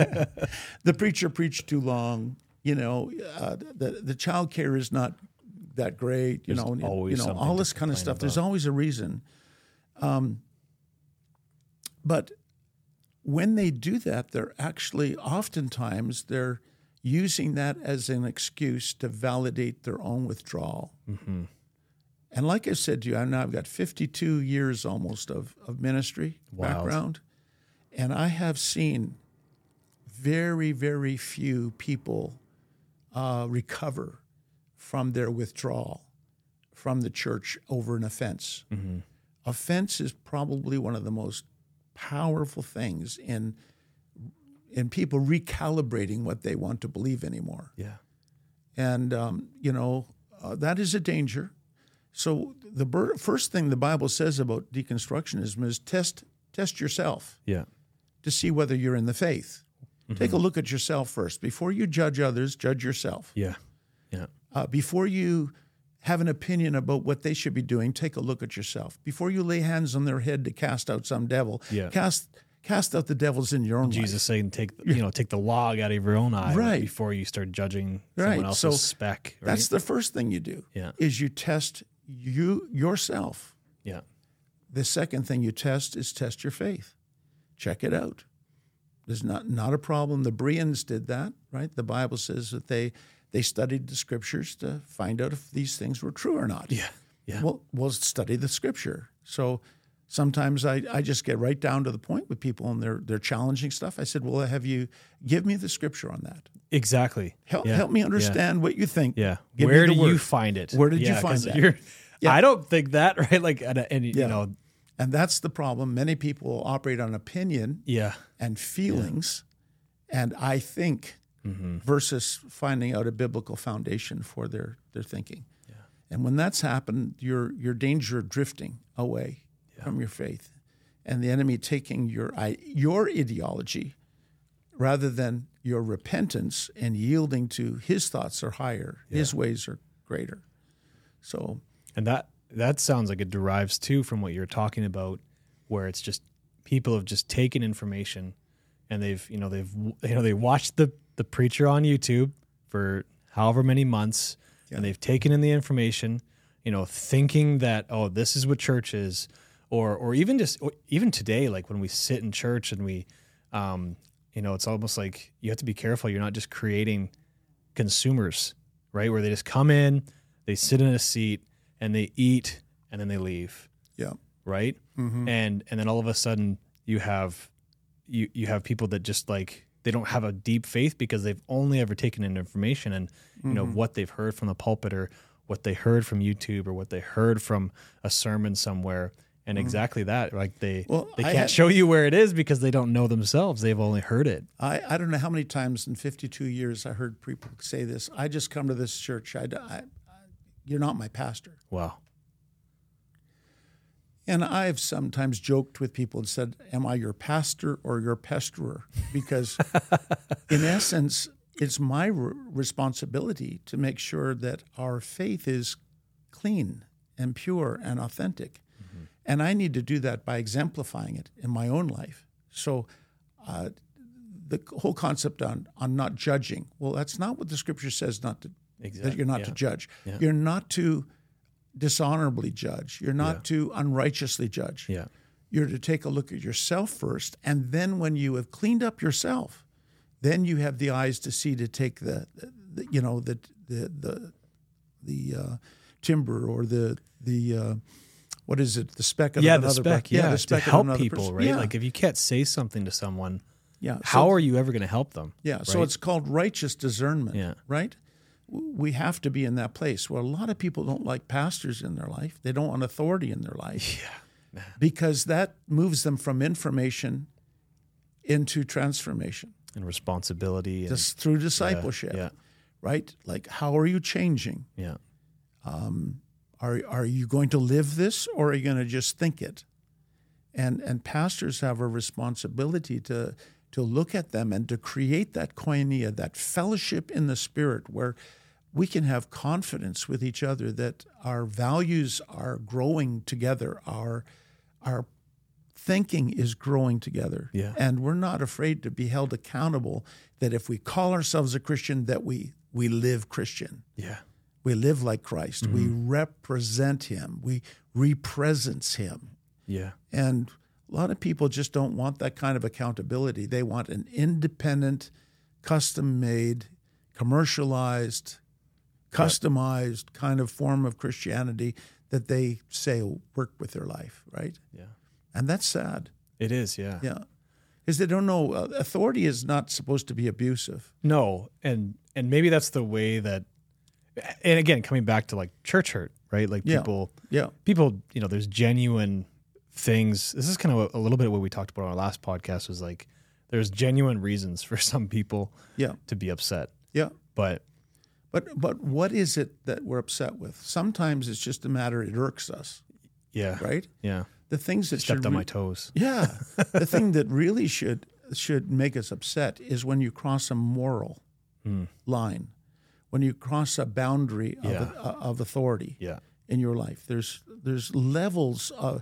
The preacher preached too long. You know, uh, the the child care is not that great. You There's know, always you know something all to this kind of stuff. complain There's about. always a reason. Um, but when they do that, they're actually oftentimes they're using that as an excuse to validate their own withdrawal. Mm-hmm. And like I said to you, I now I've got fifty-two years almost of, of ministry Wild. background, and I have seen very, very few people uh, recover from their withdrawal from the church over an offense. Mm-hmm. Offense is probably one of the most powerful things in in people recalibrating what they want to believe anymore. Yeah. And, um, you know, uh, that is a danger. So the ber- first thing the Bible says about deconstructionism is test test yourself Yeah. to see whether you're in the faith. Mm-hmm. Take a look at yourself first. Before you judge others, judge yourself. Yeah. Yeah. Uh, before you have an opinion about what they should be doing, take a look at yourself. Before you lay hands on their head to cast out some devil, Yeah. cast cast out the devils in your own Jesus life. saying, take you know, take the log out of your own eye Right. before you start judging Right. someone else's So speck. Right? That's the first thing you do. Yeah. Is you test you yourself. yeah, The second thing you test is test your faith. Check it out. There's not not a problem. The Bereans did that, right? The Bible says that they they studied the scriptures to find out if these things were true or not. yeah, yeah. Well, we'll study the scripture. So sometimes I, I just get right down to the point with people and they're they're challenging stuff. I said, well, have you give me the scripture on that? Exactly. Help yeah. help me yeah. understand what you think. Yeah. Give me Where the do you word. find it? Where did you Yeah, find 'cause that? You're, Yeah. I don't think that, right? Like, and, and Yeah. you know, And that's the problem. Many people operate on opinion yeah, and feelings, and I think mm-hmm. versus finding out a biblical foundation for their, their thinking. Yeah. And when that's happened, you're you're danger of drifting away Yeah. from your faith, and the enemy taking your i- your ideology rather than your repentance and yielding to his thoughts are higher, his ways are greater. So and that that sounds like it derives too from what you're talking about, where it's just people have just taken information and they've you know they've you know they watched the the preacher on YouTube for however many months, Yeah. and they've taken in the information, you know, thinking that, oh, this is what church is, or or even just or even today, like when we sit in church and we, um, you know, it's almost like you have to be careful. You're not just creating consumers, right? Where they just come in, they sit in a seat, and they eat, and then they leave, yeah, right? Mhm. And and then all of a sudden you have you you have people that just like they don't have a deep faith because they've only ever taken in information and you know Mhm. what they've heard from the pulpit or what they heard from YouTube or what they heard from a sermon somewhere. And exactly that, like they Well, they I can't had- show you where it is because they don't know themselves. They've only heard it. I, I don't know how many times in fifty-two years I heard people say this. I just come to this church. I, I, you're not my pastor. Wow. And I've sometimes joked with people and said, am I your pastor or your pesterer? Because in essence, it's my r- responsibility to make sure that our faith is clean and pure and authentic. Mm-hmm. And I need to do that by exemplifying it in my own life. So uh, the whole concept on, on not judging, well, that's not what the scripture says not to, Exactly. that you're not Yeah. to judge. Yeah. You're not to dishonorably judge. You're not Yeah. to unrighteously judge. Yeah. You're to take a look at yourself first, and then when you have cleaned up yourself, then you have the eyes to see to take the, the you know, the the the the uh, timber or the the uh, what is it? The speck of Yeah, another the spec. per- Yeah, the speck to of help another people, person. right? Yeah. Like if you can't say something to someone, yeah. how So- are you ever going to help them? Yeah, so right? it's called righteous discernment, Yeah. right? We have to be in that place where a lot of people don't like pastors in their life. They don't want authority in their life. Yeah, man. Because that moves them from information into transformation, And responsibility. And, just through discipleship, yeah. right? Like, how are you changing? Yeah. Are are you going to live this, or are you going to just think it? And and pastors have a responsibility to to look at them and to create that koinonia, that fellowship in the Spirit, where we can have confidence with each other that our values are growing together, our our thinking is growing together, Yeah. and we're not afraid to be held accountable. That if we call ourselves a Christian, that we we live Christian. Yeah. We live like Christ. We represent him. We represence him. Yeah. And a lot of people just don't want that kind of accountability. They want an independent, custom-made, commercialized, customized kind of form of Christianity that they say will work with their life, right? Yeah. And that's sad. It is. Yeah. Yeah. Because they don't know, uh, authority is not supposed to be abusive. No. And, and maybe that's the way that, and again, coming back to like church hurt, right? Like Yeah. people, Yeah. people, you know, there's genuine things. This is kind of a, a little bit of what we talked about on our last podcast was like, there's genuine reasons for some people Yeah. to be upset, Yeah. but But but what is it that we're upset with? Sometimes it's just a matter, it irks us, yeah, right? yeah, The things that stepped should on re- my toes. Yeah. The thing that really should should make us upset is when you cross a moral line, when you cross a boundary of, Yeah. of authority Yeah, in your life. There's there's levels of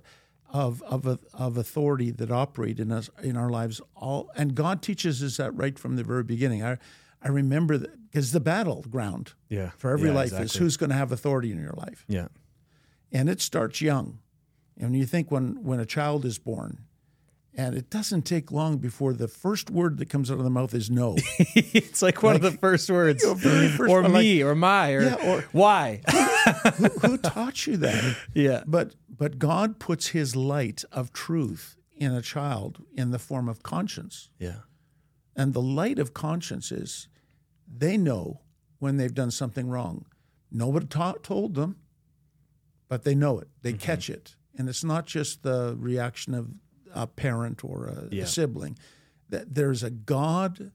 of of of authority that operate in us in our lives. All and God teaches us that right from the very beginning. I I remember that because the battleground Yeah. for every Yeah, life is exactly. who's going to have authority in your life, Yeah. and it starts young. And you think when when a child is born. And it doesn't take long before the first word that comes out of the mouth is no. It's like one of the first words, You know, very first or one, me, like- or my, or, Yeah, or- why. who, who taught you that? Yeah. But but God puts His light of truth in a child in the form of conscience, Yeah. and the light of conscience is they know when they've done something wrong. Nobody ta- told them, but they know it. They catch it, and it's not just the reaction of a parent or a, Yeah. a sibling. That there's a God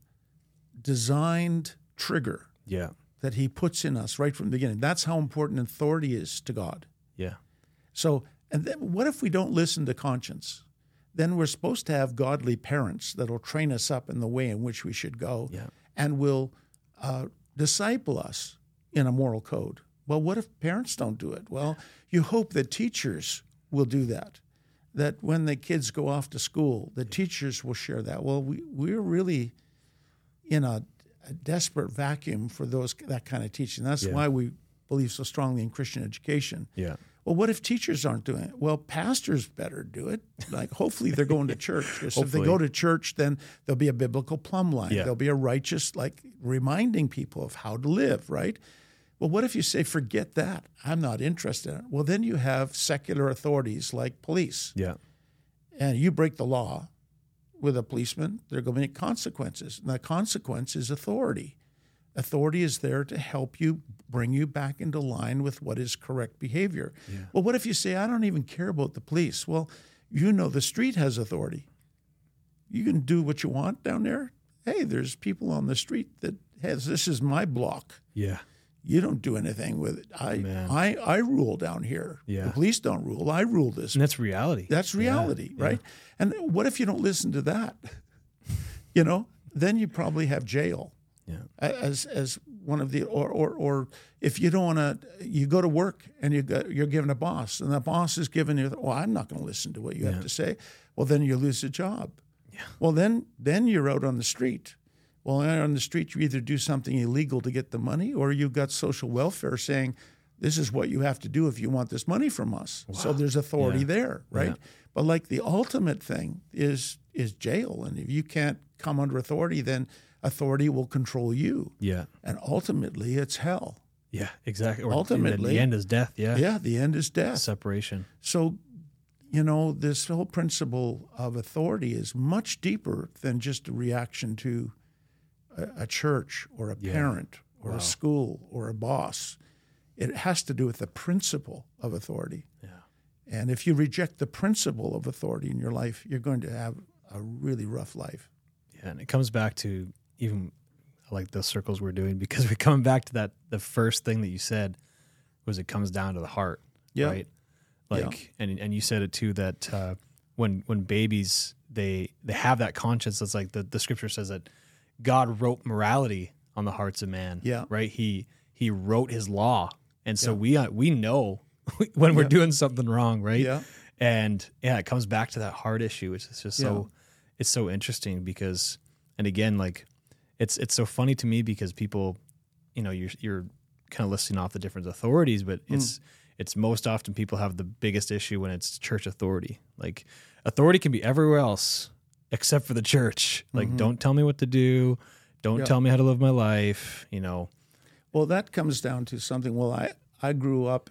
designed trigger Yeah. that He puts in us right from the beginning. That's how important authority is to God. Yeah. So, and then what if we don't listen to conscience? Then we're supposed to have godly parents that'll train us up in the way in which we should go, Yeah. and will uh, disciple us in a moral code. Well, what if parents don't do it? Well, you hope that teachers will do that. That when the kids go off to school, the teachers will share that. Well, we we're really in a, a desperate vacuum for those that kind of teaching. That's Yeah. why we believe so strongly in Christian education. Yeah. Well, what if teachers aren't doing it? Well, pastors better do it. Like, hopefully they're going to church. 'Cause if they Hopefully. go to church, then there'll be a biblical plumb line. Yeah. There'll be a righteous, like, reminding people of how to live, right? Well, what if you say, forget that? I'm not interested in it. Well, then you have secular authorities like police. Yeah. And you break the law with a policeman, there are going to be consequences. And the consequence is authority. Authority is there to help you bring you back into line with what is correct behavior. Well, what if you say, I don't even care about the police? Well, you know the street has authority. You can do what you want down there. Hey, there's people on the street that has, this is my block. Yeah. You don't do anything with it. I Man. I, I rule down here. Yeah. The police don't rule. I rule this. And that's reality. That's reality, right? And what if you don't listen to that? You know, then you probably have jail. Yeah. As as one of the or or, or if you don't want to, you go to work and you got, you're given a boss, and the boss is giving you, well, I'm not going to listen to what you Yeah. have to say. Well, then you lose a job. Yeah. Well, then then you're out on the street. Well, on the street, you either do something illegal to get the money, or you've got social welfare saying, this is what you have to do if you want this money from us. So there's authority Yeah. there, right? Yeah. But like the ultimate thing is is jail, and if you can't come under authority, then authority will control you, Yeah. and ultimately it's hell. Yeah. Exactly. Or Ultimately- the end is death. Yeah. Yeah, the end is death. Separation. So, you know, this whole principle of authority is much deeper than just a reaction to a, a church or a Yeah. parent or Wow. a school or a boss. It has to do with the principle of authority. Yeah. And if you reject the principle of authority in your life, you're going to have a really rough life. Yeah. And it comes back to even like the circles we're doing, because we're coming back to that. The first thing that you said was it comes down to the heart. Yeah. Right. Like, and, and you said it too, that uh, when, when babies, they, they have that conscience. That's like the, the scripture says that God wrote morality on the hearts of man. Yeah. Right. He, he wrote his law. And so Yeah. we, uh, we know when we're Yeah. doing something wrong. Right. Yeah. And yeah, it comes back to that heart issue, which is just so, it's so interesting because, and again, like it's, it's so funny to me because people, you know, you're, you're kind of listing off the different authorities, but it's, it's most often people have the biggest issue when it's church authority. Like authority can be everywhere else except for the church. Like, don't tell me what to do. Don't Yeah. tell me how to live my life. You know? Well, that comes down to something. Well, I, I grew up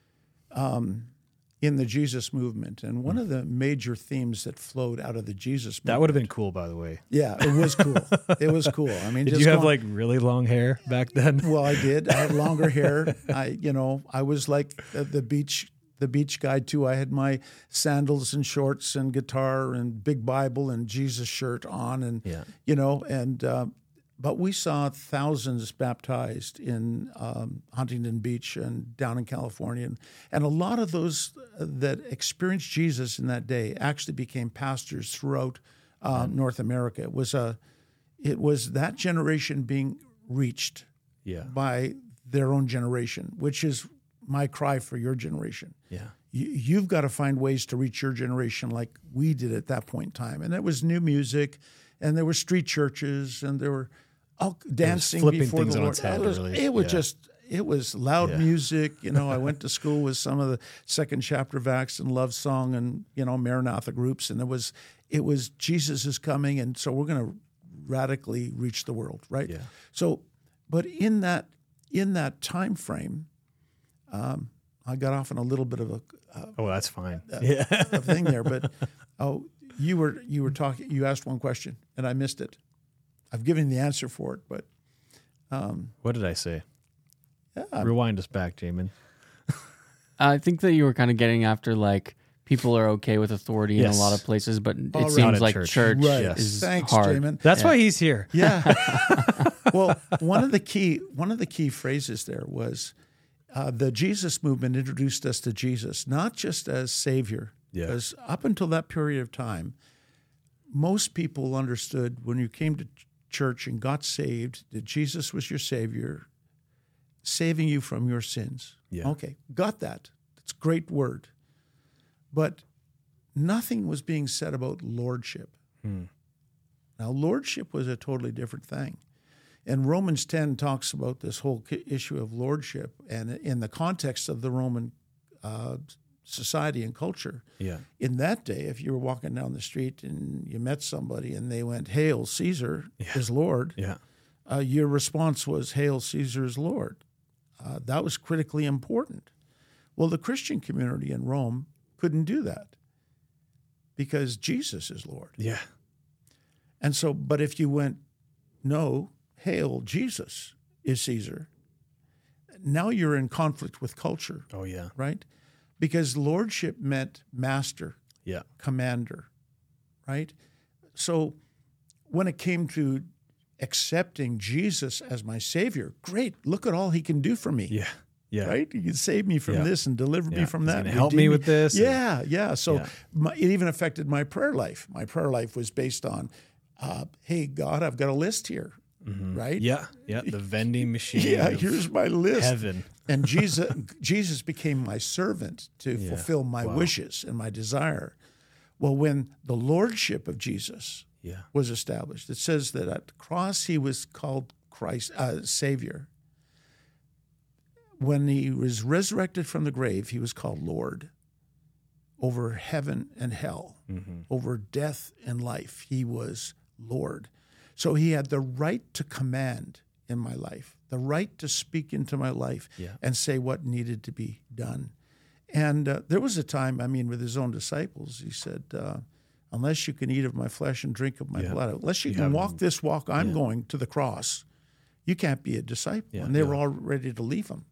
um, in the Jesus movement, and one of the major themes that flowed out of the Jesus movement. That would have been cool, by the way. Yeah, it was cool. It was cool. I mean, Did just you have going- like really long hair back then? Well, I did. I had longer hair. I, you know, I was like the, the beach, the beach guy too. I had my sandals and shorts and guitar and big Bible and Jesus shirt on, and Yeah. you know, and uh, but we saw thousands baptized in um, Huntington Beach and down in California, and, and a lot of those that experienced Jesus in that day actually became pastors throughout uh, North America. It was a, it was that generation being reached Yeah. by their own generation, which is my cry for your generation. Yeah. you, you've got to find ways to reach your generation like we did at that point in time. And it was new music, and there were street churches, and there were all dancing flipping before things the on Lord. its head, it was, really. it was Yeah. just, it was loud Yeah. music. You know, I went to school with some of the second chapter of Acts and Love Song and, you know, Maranatha groups. And it was, it was Jesus is coming. And so we're going to radically reach the world, right? Yeah. So, but in that, in that time frame, um, I got off on a little bit of a, Oh, that's fine. a, yeah. a thing there, but oh, you were you were talking. You asked one question, and I missed it. I've given the answer for it, but um, What did I say? yeah, Rewind us back, Jamin. I think that you were kind of getting after like people are okay with authority in Yes. a lot of places, but it All right. seems Not at like church. church, right. Yes. is Thanks, hard. Jamin. That's Yeah. why he's here. Yeah. Well, one of the key one of the key phrases there was uh, the Jesus movement introduced us to Jesus, not just as Savior, Yeah. because up until that period of time, most people understood when you came to ch- church and got saved that Jesus was your Savior, saving you from your sins. Yeah. Okay, got that. That's a great word. But nothing was being said about lordship. Hmm. Now, lordship was a totally different thing. And Romans ten talks about this whole ki- issue of lordship, and in the context of the Roman uh, society and culture. Yeah. In that day, if you were walking down the street and you met somebody and they went, "Hail Caesar is Lord," Yeah. uh, your response was, "Hail Caesar is Lord." Uh, that was critically important. Well, the Christian community in Rome couldn't do that because Jesus is Lord. Yeah. And so, but if you went, "No, hail Jesus is Caesar," now you're in conflict with culture, Oh, yeah. right? Because lordship meant master, Yeah. commander, right? So when it came to accepting Jesus as my Savior, great, look at all he can do for me. Yeah. Yeah. Right? He can save me from Yeah. this and deliver Yeah. me from He's that. gonna help redeem me with this and- Yeah, yeah. So Yeah. My, it even affected my prayer life. My prayer life was based on, uh, hey, God, I've got a list here, right? Yeah. Yeah. The vending machine. Yeah, of here's my list. heaven. And Jesus, Jesus became my servant to Yeah. fulfill my Wow. wishes and my desire. Well, when the lordship of Jesus Yeah. was established, it says that at the cross he was called Christ, uh, Savior. When he was resurrected from the grave, he was called Lord. Over heaven and hell, Mm-hmm. over death and life, he was Lord. So he had the right to command in my life, the right to speak into my life Yeah. and say what needed to be done. And uh, there was a time, I mean, with his own disciples, he said, uh, unless you can eat of my flesh and drink of my Yeah. blood, unless you, You can haven't- walk this walk I'm yeah. going to the cross, you can't be a disciple. Yeah, and they yeah. were all ready to leave him.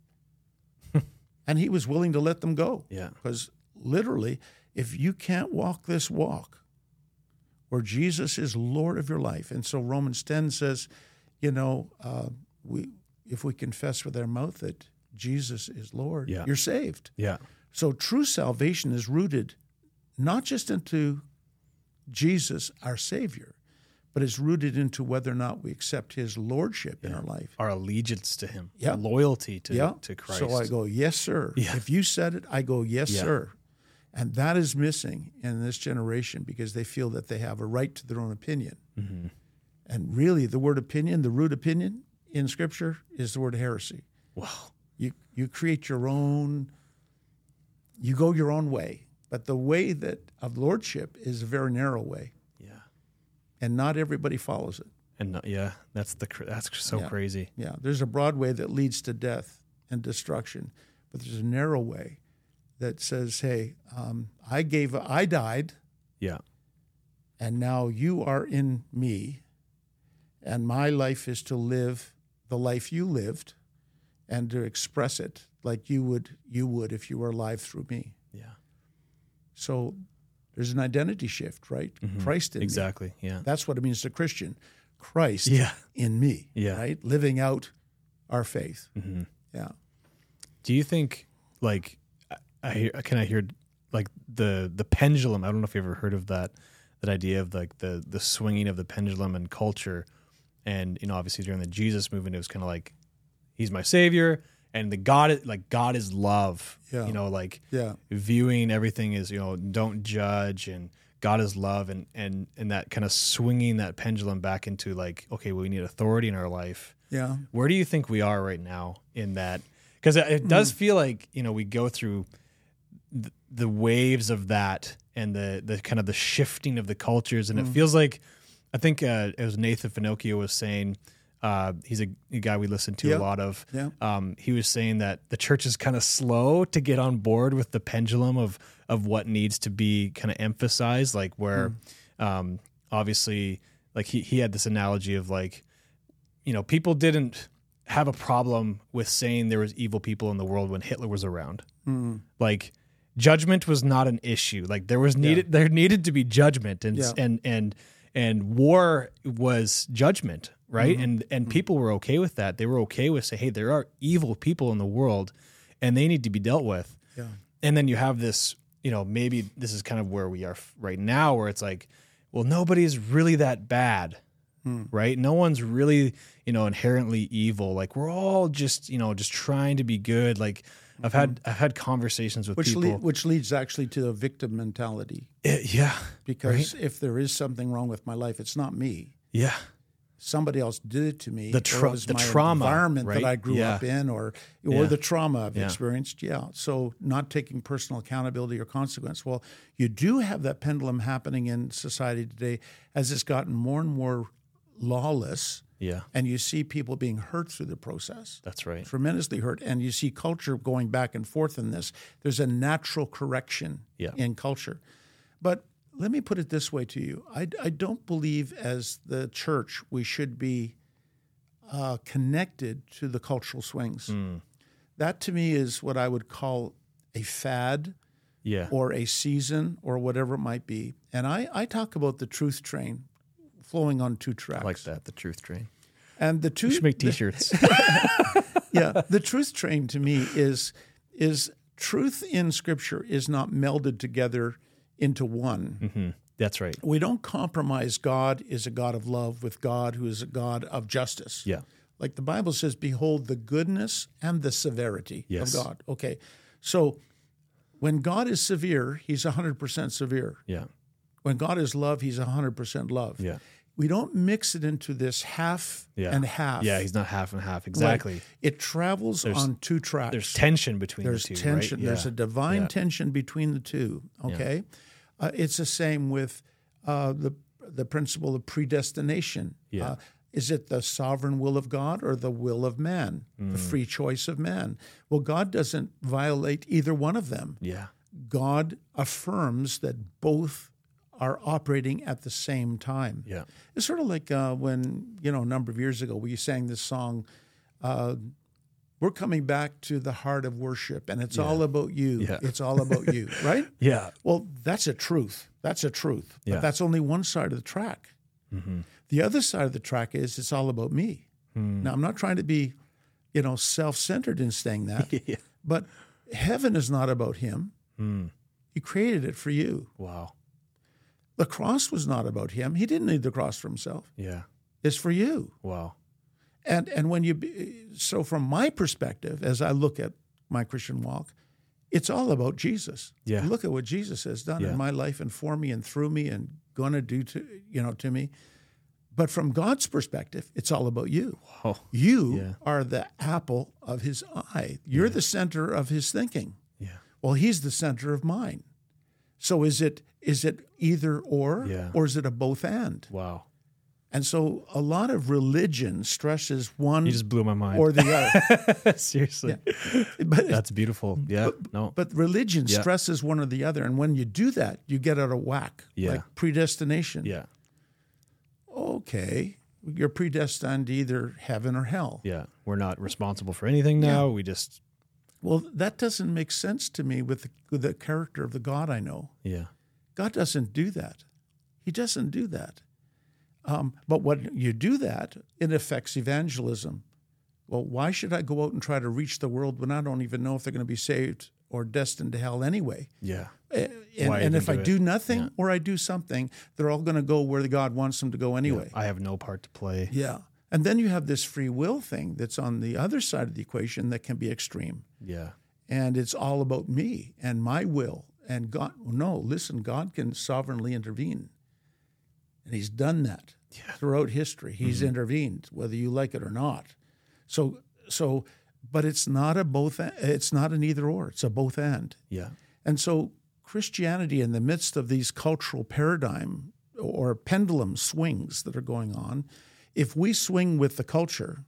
And he was willing to let them go. Yeah. Because literally, if you can't walk this walk where Jesus is Lord of your life, and so Romans ten says, you know, uh, we if we confess with our mouth that Jesus is Lord, Yeah. you're saved. Yeah. So true salvation is rooted not just into Jesus, our Savior, but is rooted into whether or not we accept his lordship in our life. Our allegiance to him. Yeah. Loyalty to, Yeah. to Christ. So I go, yes, sir. Yeah. If you said it, I go, yes, Yeah. sir. And that is missing in this generation because they feel that they have a right to their own opinion. Mm-hmm. And really, the word opinion, the root opinion in Scripture is the word heresy. Wow. You you create your own, you go your own way. But the way that of lordship is a very narrow way, Yeah. and not everybody follows it. And not, yeah, that's the cr- that's so Yeah. crazy. Yeah, there's a broad way that leads to death and destruction, but there's a narrow way that says, "Hey, um, I gave, I died, Yeah. and now you are in me, and my life is to live the life you lived, and to express it like you would, you would if you were alive through me." Yeah. So there's an identity shift, right? Christ in me. Exactly. Yeah. That's what it means to Christian. Christ Yeah. in me, Yeah. right? Living out our faith. Mm-hmm. Yeah. Do you think, like, I, I hear, can I hear, like, the the pendulum? I don't know if you ever heard of that that idea of like the the swinging of the pendulum in culture, and you know, obviously during the Jesus movement, it was kind of like, he's my savior, and the God, like God is love, Yeah. you know, like Yeah. viewing everything as, you know, don't judge, and God is love, and, and, and that kind of swinging that pendulum back into like, okay, well, we need authority in our life. Yeah. Where do you think we are right now in that? Because it, it does feel like, you know, we go through the, the waves of that and the, the kind of the shifting of the cultures. And it feels like, I think uh, it was Nathan Finocchio was saying, uh, he's a, a guy we listen to Yeah. a lot of. Yeah. Um, he was saying that the church is kind of slow to get on board with the pendulum of, of what needs to be kind of emphasized. Like where, um, obviously, like he, he had this analogy of like, you know, people didn't have a problem with saying there was evil people in the world when Hitler was around. Mm. Like judgment was not an issue. Like there was needed, there needed to be judgment, and Yeah. and and and war was judgment, right? Mm-hmm. And and people were okay with that. They were okay with saying, hey, there are evil people in the world, and they need to be dealt with. Yeah. And then you have this, you know, maybe this is kind of where we are right now, where it's like, well, nobody's really that bad. Right? No one's really, you know, inherently evil. Like we're all just, you know, just trying to be good. Like I've had, I've had conversations with Which people. le- which leads actually to a victim mentality, It- yeah. because if there is something wrong with my life, it's not me. Yeah. Somebody else did it to me. The or tra- it was the my trauma, environment right? that I grew Yeah. up in, or or Yeah. the trauma I've Yeah. experienced. Yeah. So not taking personal accountability or consequence. Well, you do have that pendulum happening in society today as it's gotten more and more lawless, Yeah. and you see people being hurt through the process. That's right. Tremendously hurt, and you see culture going back and forth in this. There's a natural correction Yeah. in culture. But let me put it this way to you. I, I don't believe as the church we should be uh, connected to the cultural swings. That to me is what I would call a fad Yeah. or a season or whatever it might be. And I, I talk about the truth train flowing on two tracks. I like that. The truth train. And the two We should make t-shirts. yeah, the truth train to me is is truth in Scripture is not melded together into one. hmm That's right. We don't compromise God is a God of love with God who is a God of justice. Yeah. Like the Bible says, behold the goodness and the severity Yes. of God. Okay, so when God is severe, he's one hundred percent severe. Yeah. When God is love, he's one hundred percent love. Yeah. We don't mix it into this half Yeah. and half. Yeah. He's not half and half. Exactly. Like, it travels on two tracks. There's tension between There's the two. tension. Right? There's Yeah. a divine Yeah. tension between the two. Okay, uh, it's the same with uh, the the principle of predestination. Yeah. Uh, is it the sovereign will of God or the will of man, Mm. the free choice of man? Well, God doesn't violate either one of them. Yeah. God affirms that both are operating at the same time. Yeah. It's sort of like uh, when, you know, a number of years ago, we sang this song, uh, we're coming back to the heart of worship, and it's all about you. Yeah. It's all about you, right? Yeah. Well, that's a truth. That's a truth. Yeah. But that's only one side of the track. Mm-hmm. The other side of the track is it's all about me. Hmm. Now, I'm not trying to be, you know, self-centered in saying that, Yeah. but heaven is not about him. Mm. He created it for you. Wow. The cross was not about him. He didn't need the cross for himself. Yeah. It's for you. Wow. And and when you be- so from my perspective, as I look at my Christian walk, it's all about Jesus. Yeah. Look at what Jesus has done Yeah. in my life and for me and through me and going to do to you know to me. But from God's perspective, it's all about you. Oh. You Yeah. are the apple of his eye. You're the center of his thinking. Yeah. Well, he's the center of mine. So is it is it either or, Yeah. or is it a both and? Wow. And so a lot of religion stresses one You just blew my mind. or the other. Seriously. But, That's beautiful. Yeah. no. but religion Yeah. stresses one or the other. And when you do that, you get out of whack. Yeah. Like predestination. Yeah. Okay. You're predestined to either heaven or hell. Yeah. We're not responsible for anything now. We just, Well, that doesn't make sense to me with the, with the character of the God I know. yeah. God doesn't do that. He doesn't do that. Um, but when you do that, it affects evangelism. Well, why should I go out and try to reach the world when I don't even know if they're going to be saved or destined to hell anyway? Yeah. Uh, And, Why and even if I do it? do nothing Yeah. or I do something, they're all going to go where God wants them to go anyway. I have no part to play. Yeah. And then you have this free will thing that's on the other side of the equation that can be extreme. Yeah. And it's all about me and my will. And God, no, listen, God can sovereignly intervene. And he's done that Yeah. throughout history. He's Mm-hmm. intervened, whether you like it or not. So, so, but it's not a both, it's not an either or, it's a both and. Yeah. And so Christianity, in the midst of these cultural paradigm or pendulum swings that are going on, if we swing with the culture,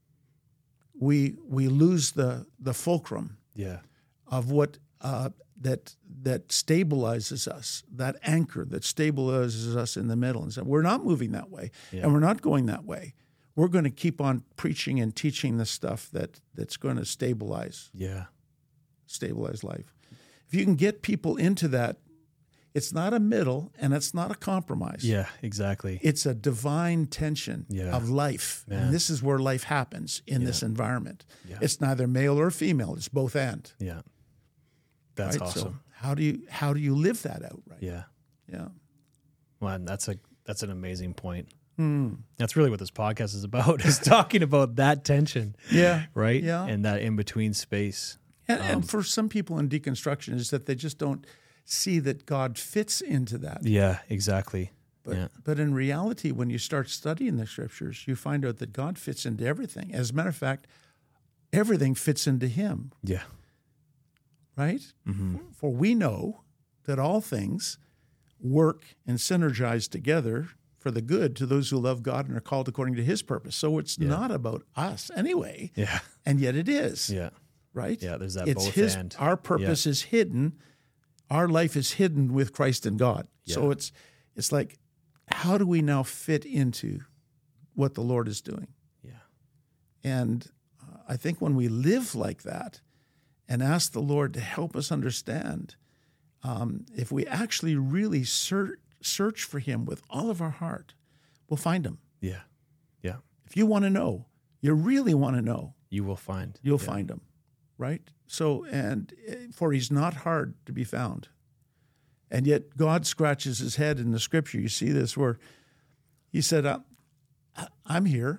we we lose the the fulcrum Yeah. of what uh, that that stabilizes us, that anchor that stabilizes us in the middle. And so we're not moving that way, Yeah. and we're not going that way. We're going to keep on preaching and teaching the stuff that that's going to stabilize Yeah. stabilize life. If you can get people into that, it's not a middle and it's not a compromise. Yeah, exactly. It's a divine tension Yeah. of life. Man. And this is where life happens in this environment. Yeah. It's neither male or female, it's both and. Yeah. That's Right? So awesome. how do you how do you live that out, right? Yeah. Yeah. Well, and that's a that's an amazing point. Hmm. That's really what this podcast is about, is talking about that tension, Yeah. right? Yeah. And that in-between space. And, Um, and for some people in deconstruction is that they just don't see that God fits into that. Yeah, exactly. But, yeah. but in reality, when you start studying the scriptures, you find out that God fits into everything. As a matter of fact, everything fits into him, Yeah. right? Mm-hmm. For we know that all things work and synergize together for the good to those who love God and are called according to his purpose. So it's Yeah. not about us anyway, Yeah. and yet it is, Yeah. right? Yeah, there's that it's both his, and. Our purpose is hidden. Our life is hidden with Christ and God. So Yeah. it's it's like, how do we now fit into what the Lord is doing? Yeah. And uh, I think when we live like that and ask the Lord to help us understand, um, if we actually really search, search for him with all of our heart, we'll find him. Yeah. Yeah. If you want to know, you really want to know, You will find. you'll Yeah. find him, right? So, and uh, for he's not hard to be found. And yet God scratches his head in the scripture. You see this where he said, uh, I'm here,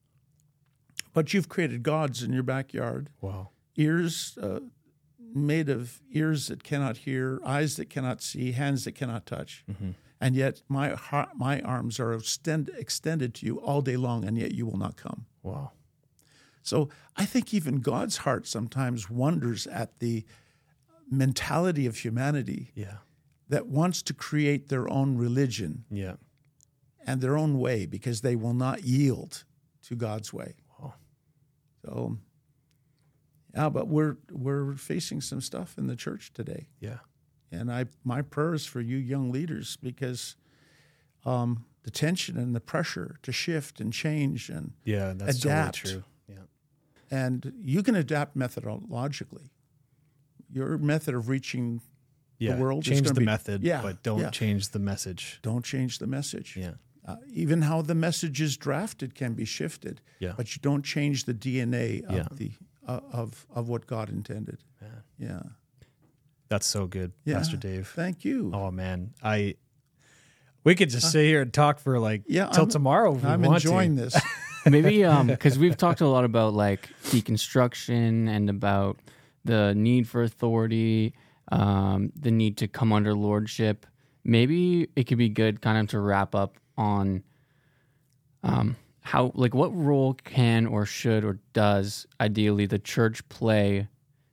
but you've created gods in your backyard, Wow. ears uh, made of ears that cannot hear, eyes that cannot see, hands that cannot touch. Mm-hmm. And yet my heart, my arms are extend, extended to you all day long, and yet you will not come. Wow. So I think even God's heart sometimes wonders at the mentality of humanity Yeah. that wants to create their own religion Yeah. and their own way because they will not yield to God's way. Wow. So, yeah, but we're we're facing some stuff in the church today, Yeah. and I my prayers for you young leaders because um, the tension and the pressure to shift and change and Yeah. That's Adapt. totally true. Yeah. and you can adapt methodologically. Your method of reaching Yeah. world is change gonna the be- method, yeah, but don't yeah. change the message. don't change the message. Yeah. Uh, even how the message is drafted can be shifted, Yeah. but you don't change the D N A of Yeah. the uh, of of what God intended. Man. Yeah. That's so good, Yeah. Pastor Dave. Thank you. Oh man, I we could just sit here and talk for like yeah, till I'm- tomorrow. If we I'm want enjoying to. this. Maybe um because we've talked a lot about like deconstruction and about the need for authority, um, the need to come under lordship. Maybe it could be good kind of to wrap up on um how like what role can or should or does ideally the church play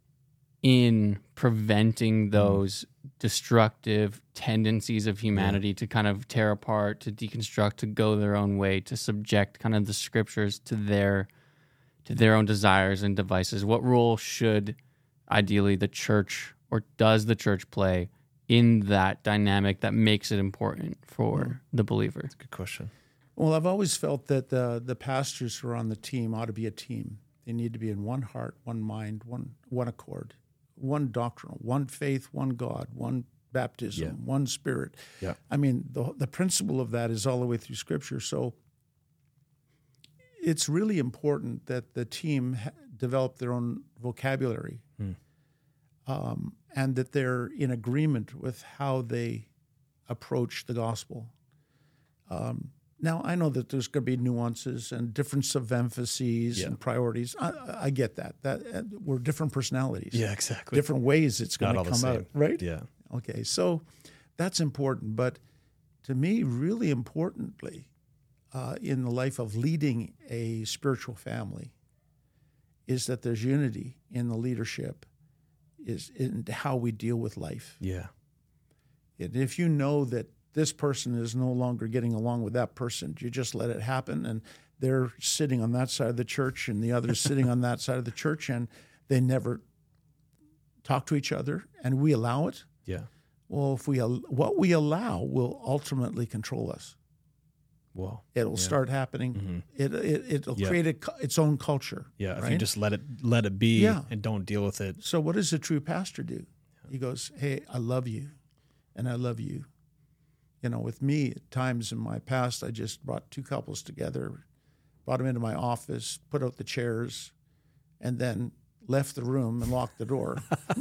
in preventing those destructive tendencies of humanity to kind of tear apart, to deconstruct, to go their own way, to subject kind of the scriptures to their to their own desires and devices. What role should ideally the church or does the church play in that dynamic that makes it important for the believer? Good question. Well, I've always felt that the the pastors who are on the team ought to be a team. They need to be in one heart, one mind, one one accord, one doctrinal, one faith, one God, one baptism, Yeah. one spirit. Yeah. I mean, the the principle of that is all the way through Scripture. So it's really important that the team ha- develop their own vocabulary, Hmm. um, and that they're in agreement with how they approach the gospel. Um, Now, I know that there's going to be nuances and difference of emphases Yeah. and priorities. I, I get that. That uh, we're different personalities. Yeah, exactly. Different ways it's going Not to all the come same. out, right? Yeah. Okay, so that's important. But to me, really importantly, uh, in the life of leading a spiritual family, is that there's unity in the leadership, is in how we deal with life. Yeah. And if you know that this person is no longer getting along with that person, you just let it happen, and they're sitting on that side of the church and the other's sitting on that side of the church, and they never talk to each other, and we allow it. Yeah. Well, if we al- what we allow will ultimately control us. Well, It'll yeah. start happening. It, it it'll Yeah. create a, cu- its own culture. Yeah. If right? you just let it let it be Yeah. and don't deal with it. So what does a true pastor do? He goes, "Hey, I love you, and I love you." You know, with me, at times in my past, I just brought two couples together, brought them into my office, put out the chairs, and then left the room and locked the door.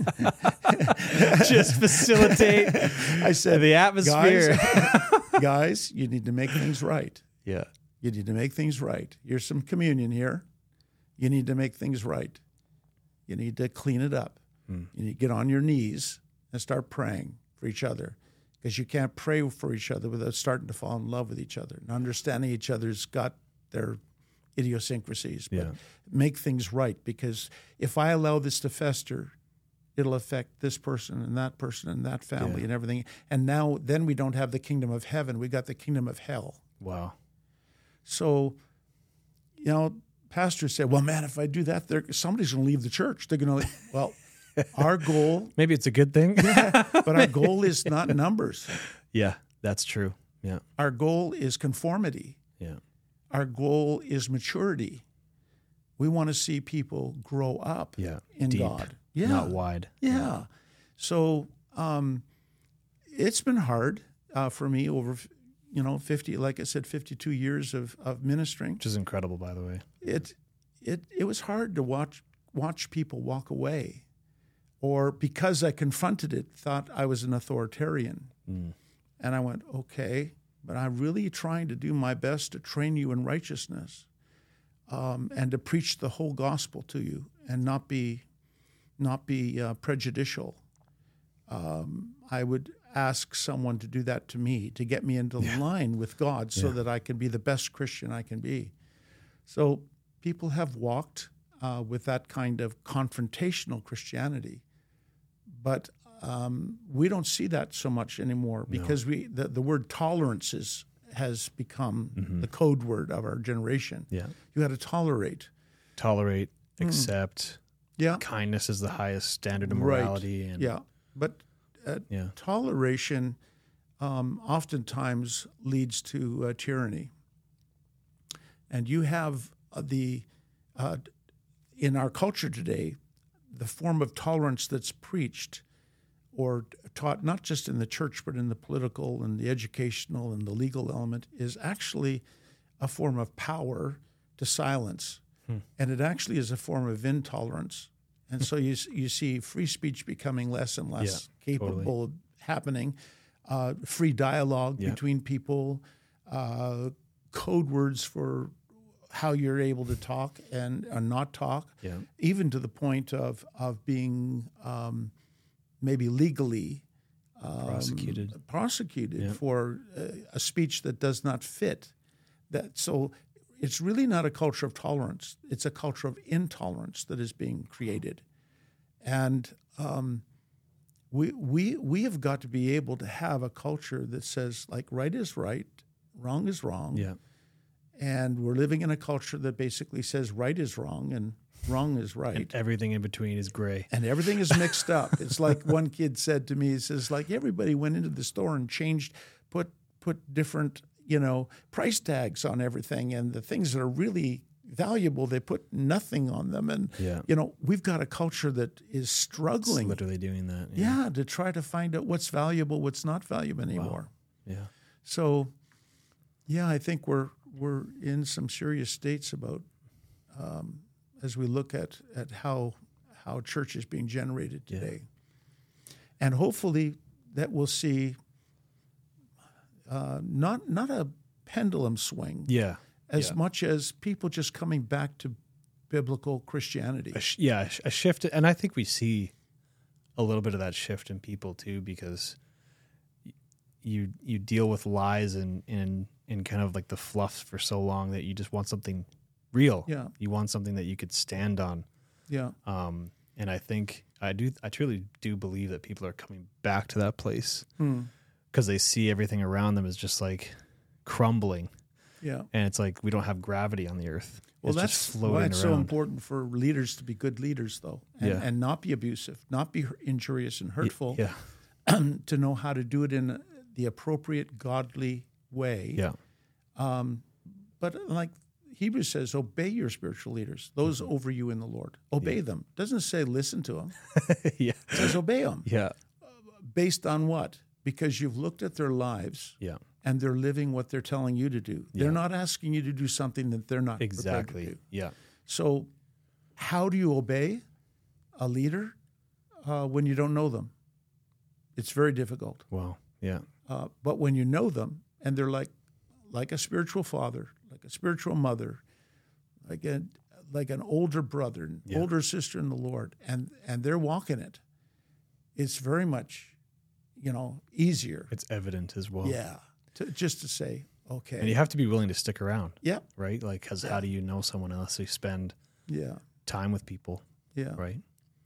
Just facilitate I said, the atmosphere. Guys, guys, you need to make things right. Yeah. You need to make things right. Here's some communion here. You need to make things right. You need to clean it up. Mm. You need to get on your knees and start praying for each other, because you can't pray for each other without starting to fall in love with each other and understanding each other's got their idiosyncrasies. But Yeah. make things right, because if I allow this to fester, it'll affect this person and that person and that family Yeah. and everything. And now then we don't have the kingdom of heaven. We got the kingdom of hell. Wow. So, you know, pastors say, well, man, if I do that, there somebody's going to leave the church. They're going to, well, our goal, Maybe it's a good thing. but our goal is not numbers. Yeah, that's true. Yeah. Our goal is conformity. Yeah. Our goal is maturity. We want to see people grow up Yeah. in Deep, God. Yeah. not wide. Yeah. So um, it's been hard uh, for me over, you know, fifty, like I said, fifty-two years of, of ministering. Which is incredible, by the way. It, it, it was hard to watch, watch people walk away, or because I confronted it, thought I was an authoritarian. Mm. And I went, okay, but I'm really trying to do my best to train you in righteousness, um, and to preach the whole gospel to you, and not be, not be uh, prejudicial. Um, I would ask someone to do that to me, to get me into Yeah. line with God, so Yeah. that I can be the best Christian I can be. So people have walked uh, with that kind of confrontational Christianity, but um, we don't see that so much anymore, because we the, the word tolerance is, has become Mm-hmm. the code word of our generation. Yeah. You got to tolerate. Tolerate, accept. Yeah. Kindness is the highest standard of Right. morality. And Yeah. But uh, Yeah. toleration um, oftentimes leads to uh, tyranny. And you have uh, the, uh, in our culture today, the form of tolerance that's preached or taught, not just in the church, but in the political and the educational and the legal element, is actually a form of power to silence. Hmm. And it actually is a form of intolerance. And so you you see free speech becoming less and less Yeah, capable totally. of happening, uh, free dialogue Yeah. between people, uh, code words for how you're able to talk and, and not talk, Yeah. even to the point of of being um, maybe legally um, Prosecuted. prosecuted Yeah. for uh, a speech that does not fit. That so. It's really not a culture of tolerance. It's a culture of intolerance that is being created. And um, we, we, we have got to be able to have a culture that says, like, right is right, wrong is wrong. Yeah. And we're living in a culture that basically says right is wrong and wrong is right. And everything in between is gray. And everything is mixed up. It's like one kid said to me, he says, like, everybody went into the store and changed, put put different, you know, price tags on everything, and the things that are really valuable, they put nothing on them. And, Yeah. you know, we've got a culture that is It's struggling, literally doing that. yeah, to try to find out what's valuable, what's not valuable anymore. Yeah. So, yeah, I think we're we're in some serious states about um, as we look at at how how church is being generated Yeah. today, and hopefully that we'll see uh, not not a pendulum swing Yeah. as yeah. much as people just coming back to biblical Christianity. A sh- yeah, a shift. And I think we see a little bit of that shift in people too, because you you deal with lies and in in kind of like the fluffs for so long that you just want something real. Yeah. You want something that you could stand on. Yeah. Um, and I think I do. I truly do believe that people are coming back to that place because Hmm. they see everything around them is just like crumbling, Yeah. and it's like we don't have gravity on the earth. Well, it's that's just floating why it's around. so important for leaders to be good leaders, though, and, Yeah. and not be abusive, not be injurious and hurtful, Yeah, to know how to do it in the appropriate godly way. yeah, But like Hebrews says, obey your spiritual leaders, those Mm-hmm. over you in the Lord. Obey them. Doesn't say listen to them. yeah, It says obey them. yeah, Based on what? Because you've looked at their lives yeah. and they're living what they're telling you to do. Yeah. They're not asking you to do something that they're not prepared to Exactly. do. Yeah, So how do you obey a leader uh, when you don't know them? It's very difficult. wow, yeah, Uh, but when you know them and they're like like a spiritual father, like a spiritual mother, like a, like an older brother, an Yeah. older sister in the Lord, and and they're walking it, it's very much, you know, easier. it's evident as well. Yeah, to, just to say, okay, and you have to be willing to stick around, yeah, right? Like, because how do you know someone unless you spend yeah, time with people, yeah. right?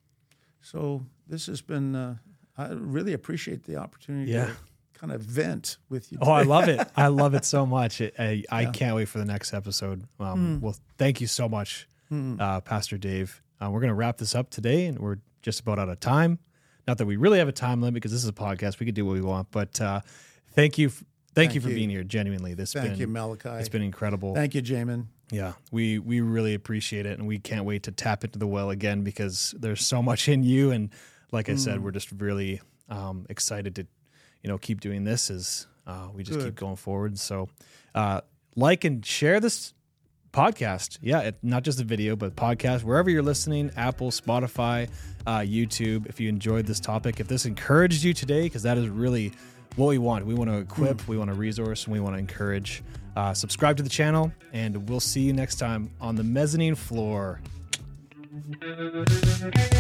So this has been. Uh, I really appreciate the opportunity Yeah. to kind of vent with you. Oh, I today. love it. I love it so much. It, I, I Yeah. can't wait for the next episode. Hmm. Um, Well, thank you so much, uh, Pastor Dave. Uh, we're going to wrap this up today, and we're just about out of time. Not that we really have a time limit because this is a podcast. We can do what we want. But uh, thank you. f- Thank, Thank you for you. being here. Genuinely, this Thank been you, Malachi. it's been incredible. Thank you, Jamin. Yeah, we we really appreciate it, and we can't wait to tap into the well again because there's so much in you. And like I Hmm. said, we're just really um, excited to, you know, keep doing this as uh, we just Good. keep going forward. So, uh, like and share this podcast. Yeah, it, not just a video, but podcast wherever you're listening: Apple, Spotify, uh, YouTube. If you enjoyed this topic, if this encouraged you today, because that is really what we want. We want to equip, we want to resource, and we want to encourage. Uh, subscribe to the channel, and we'll see you next time on the mezzanine floor.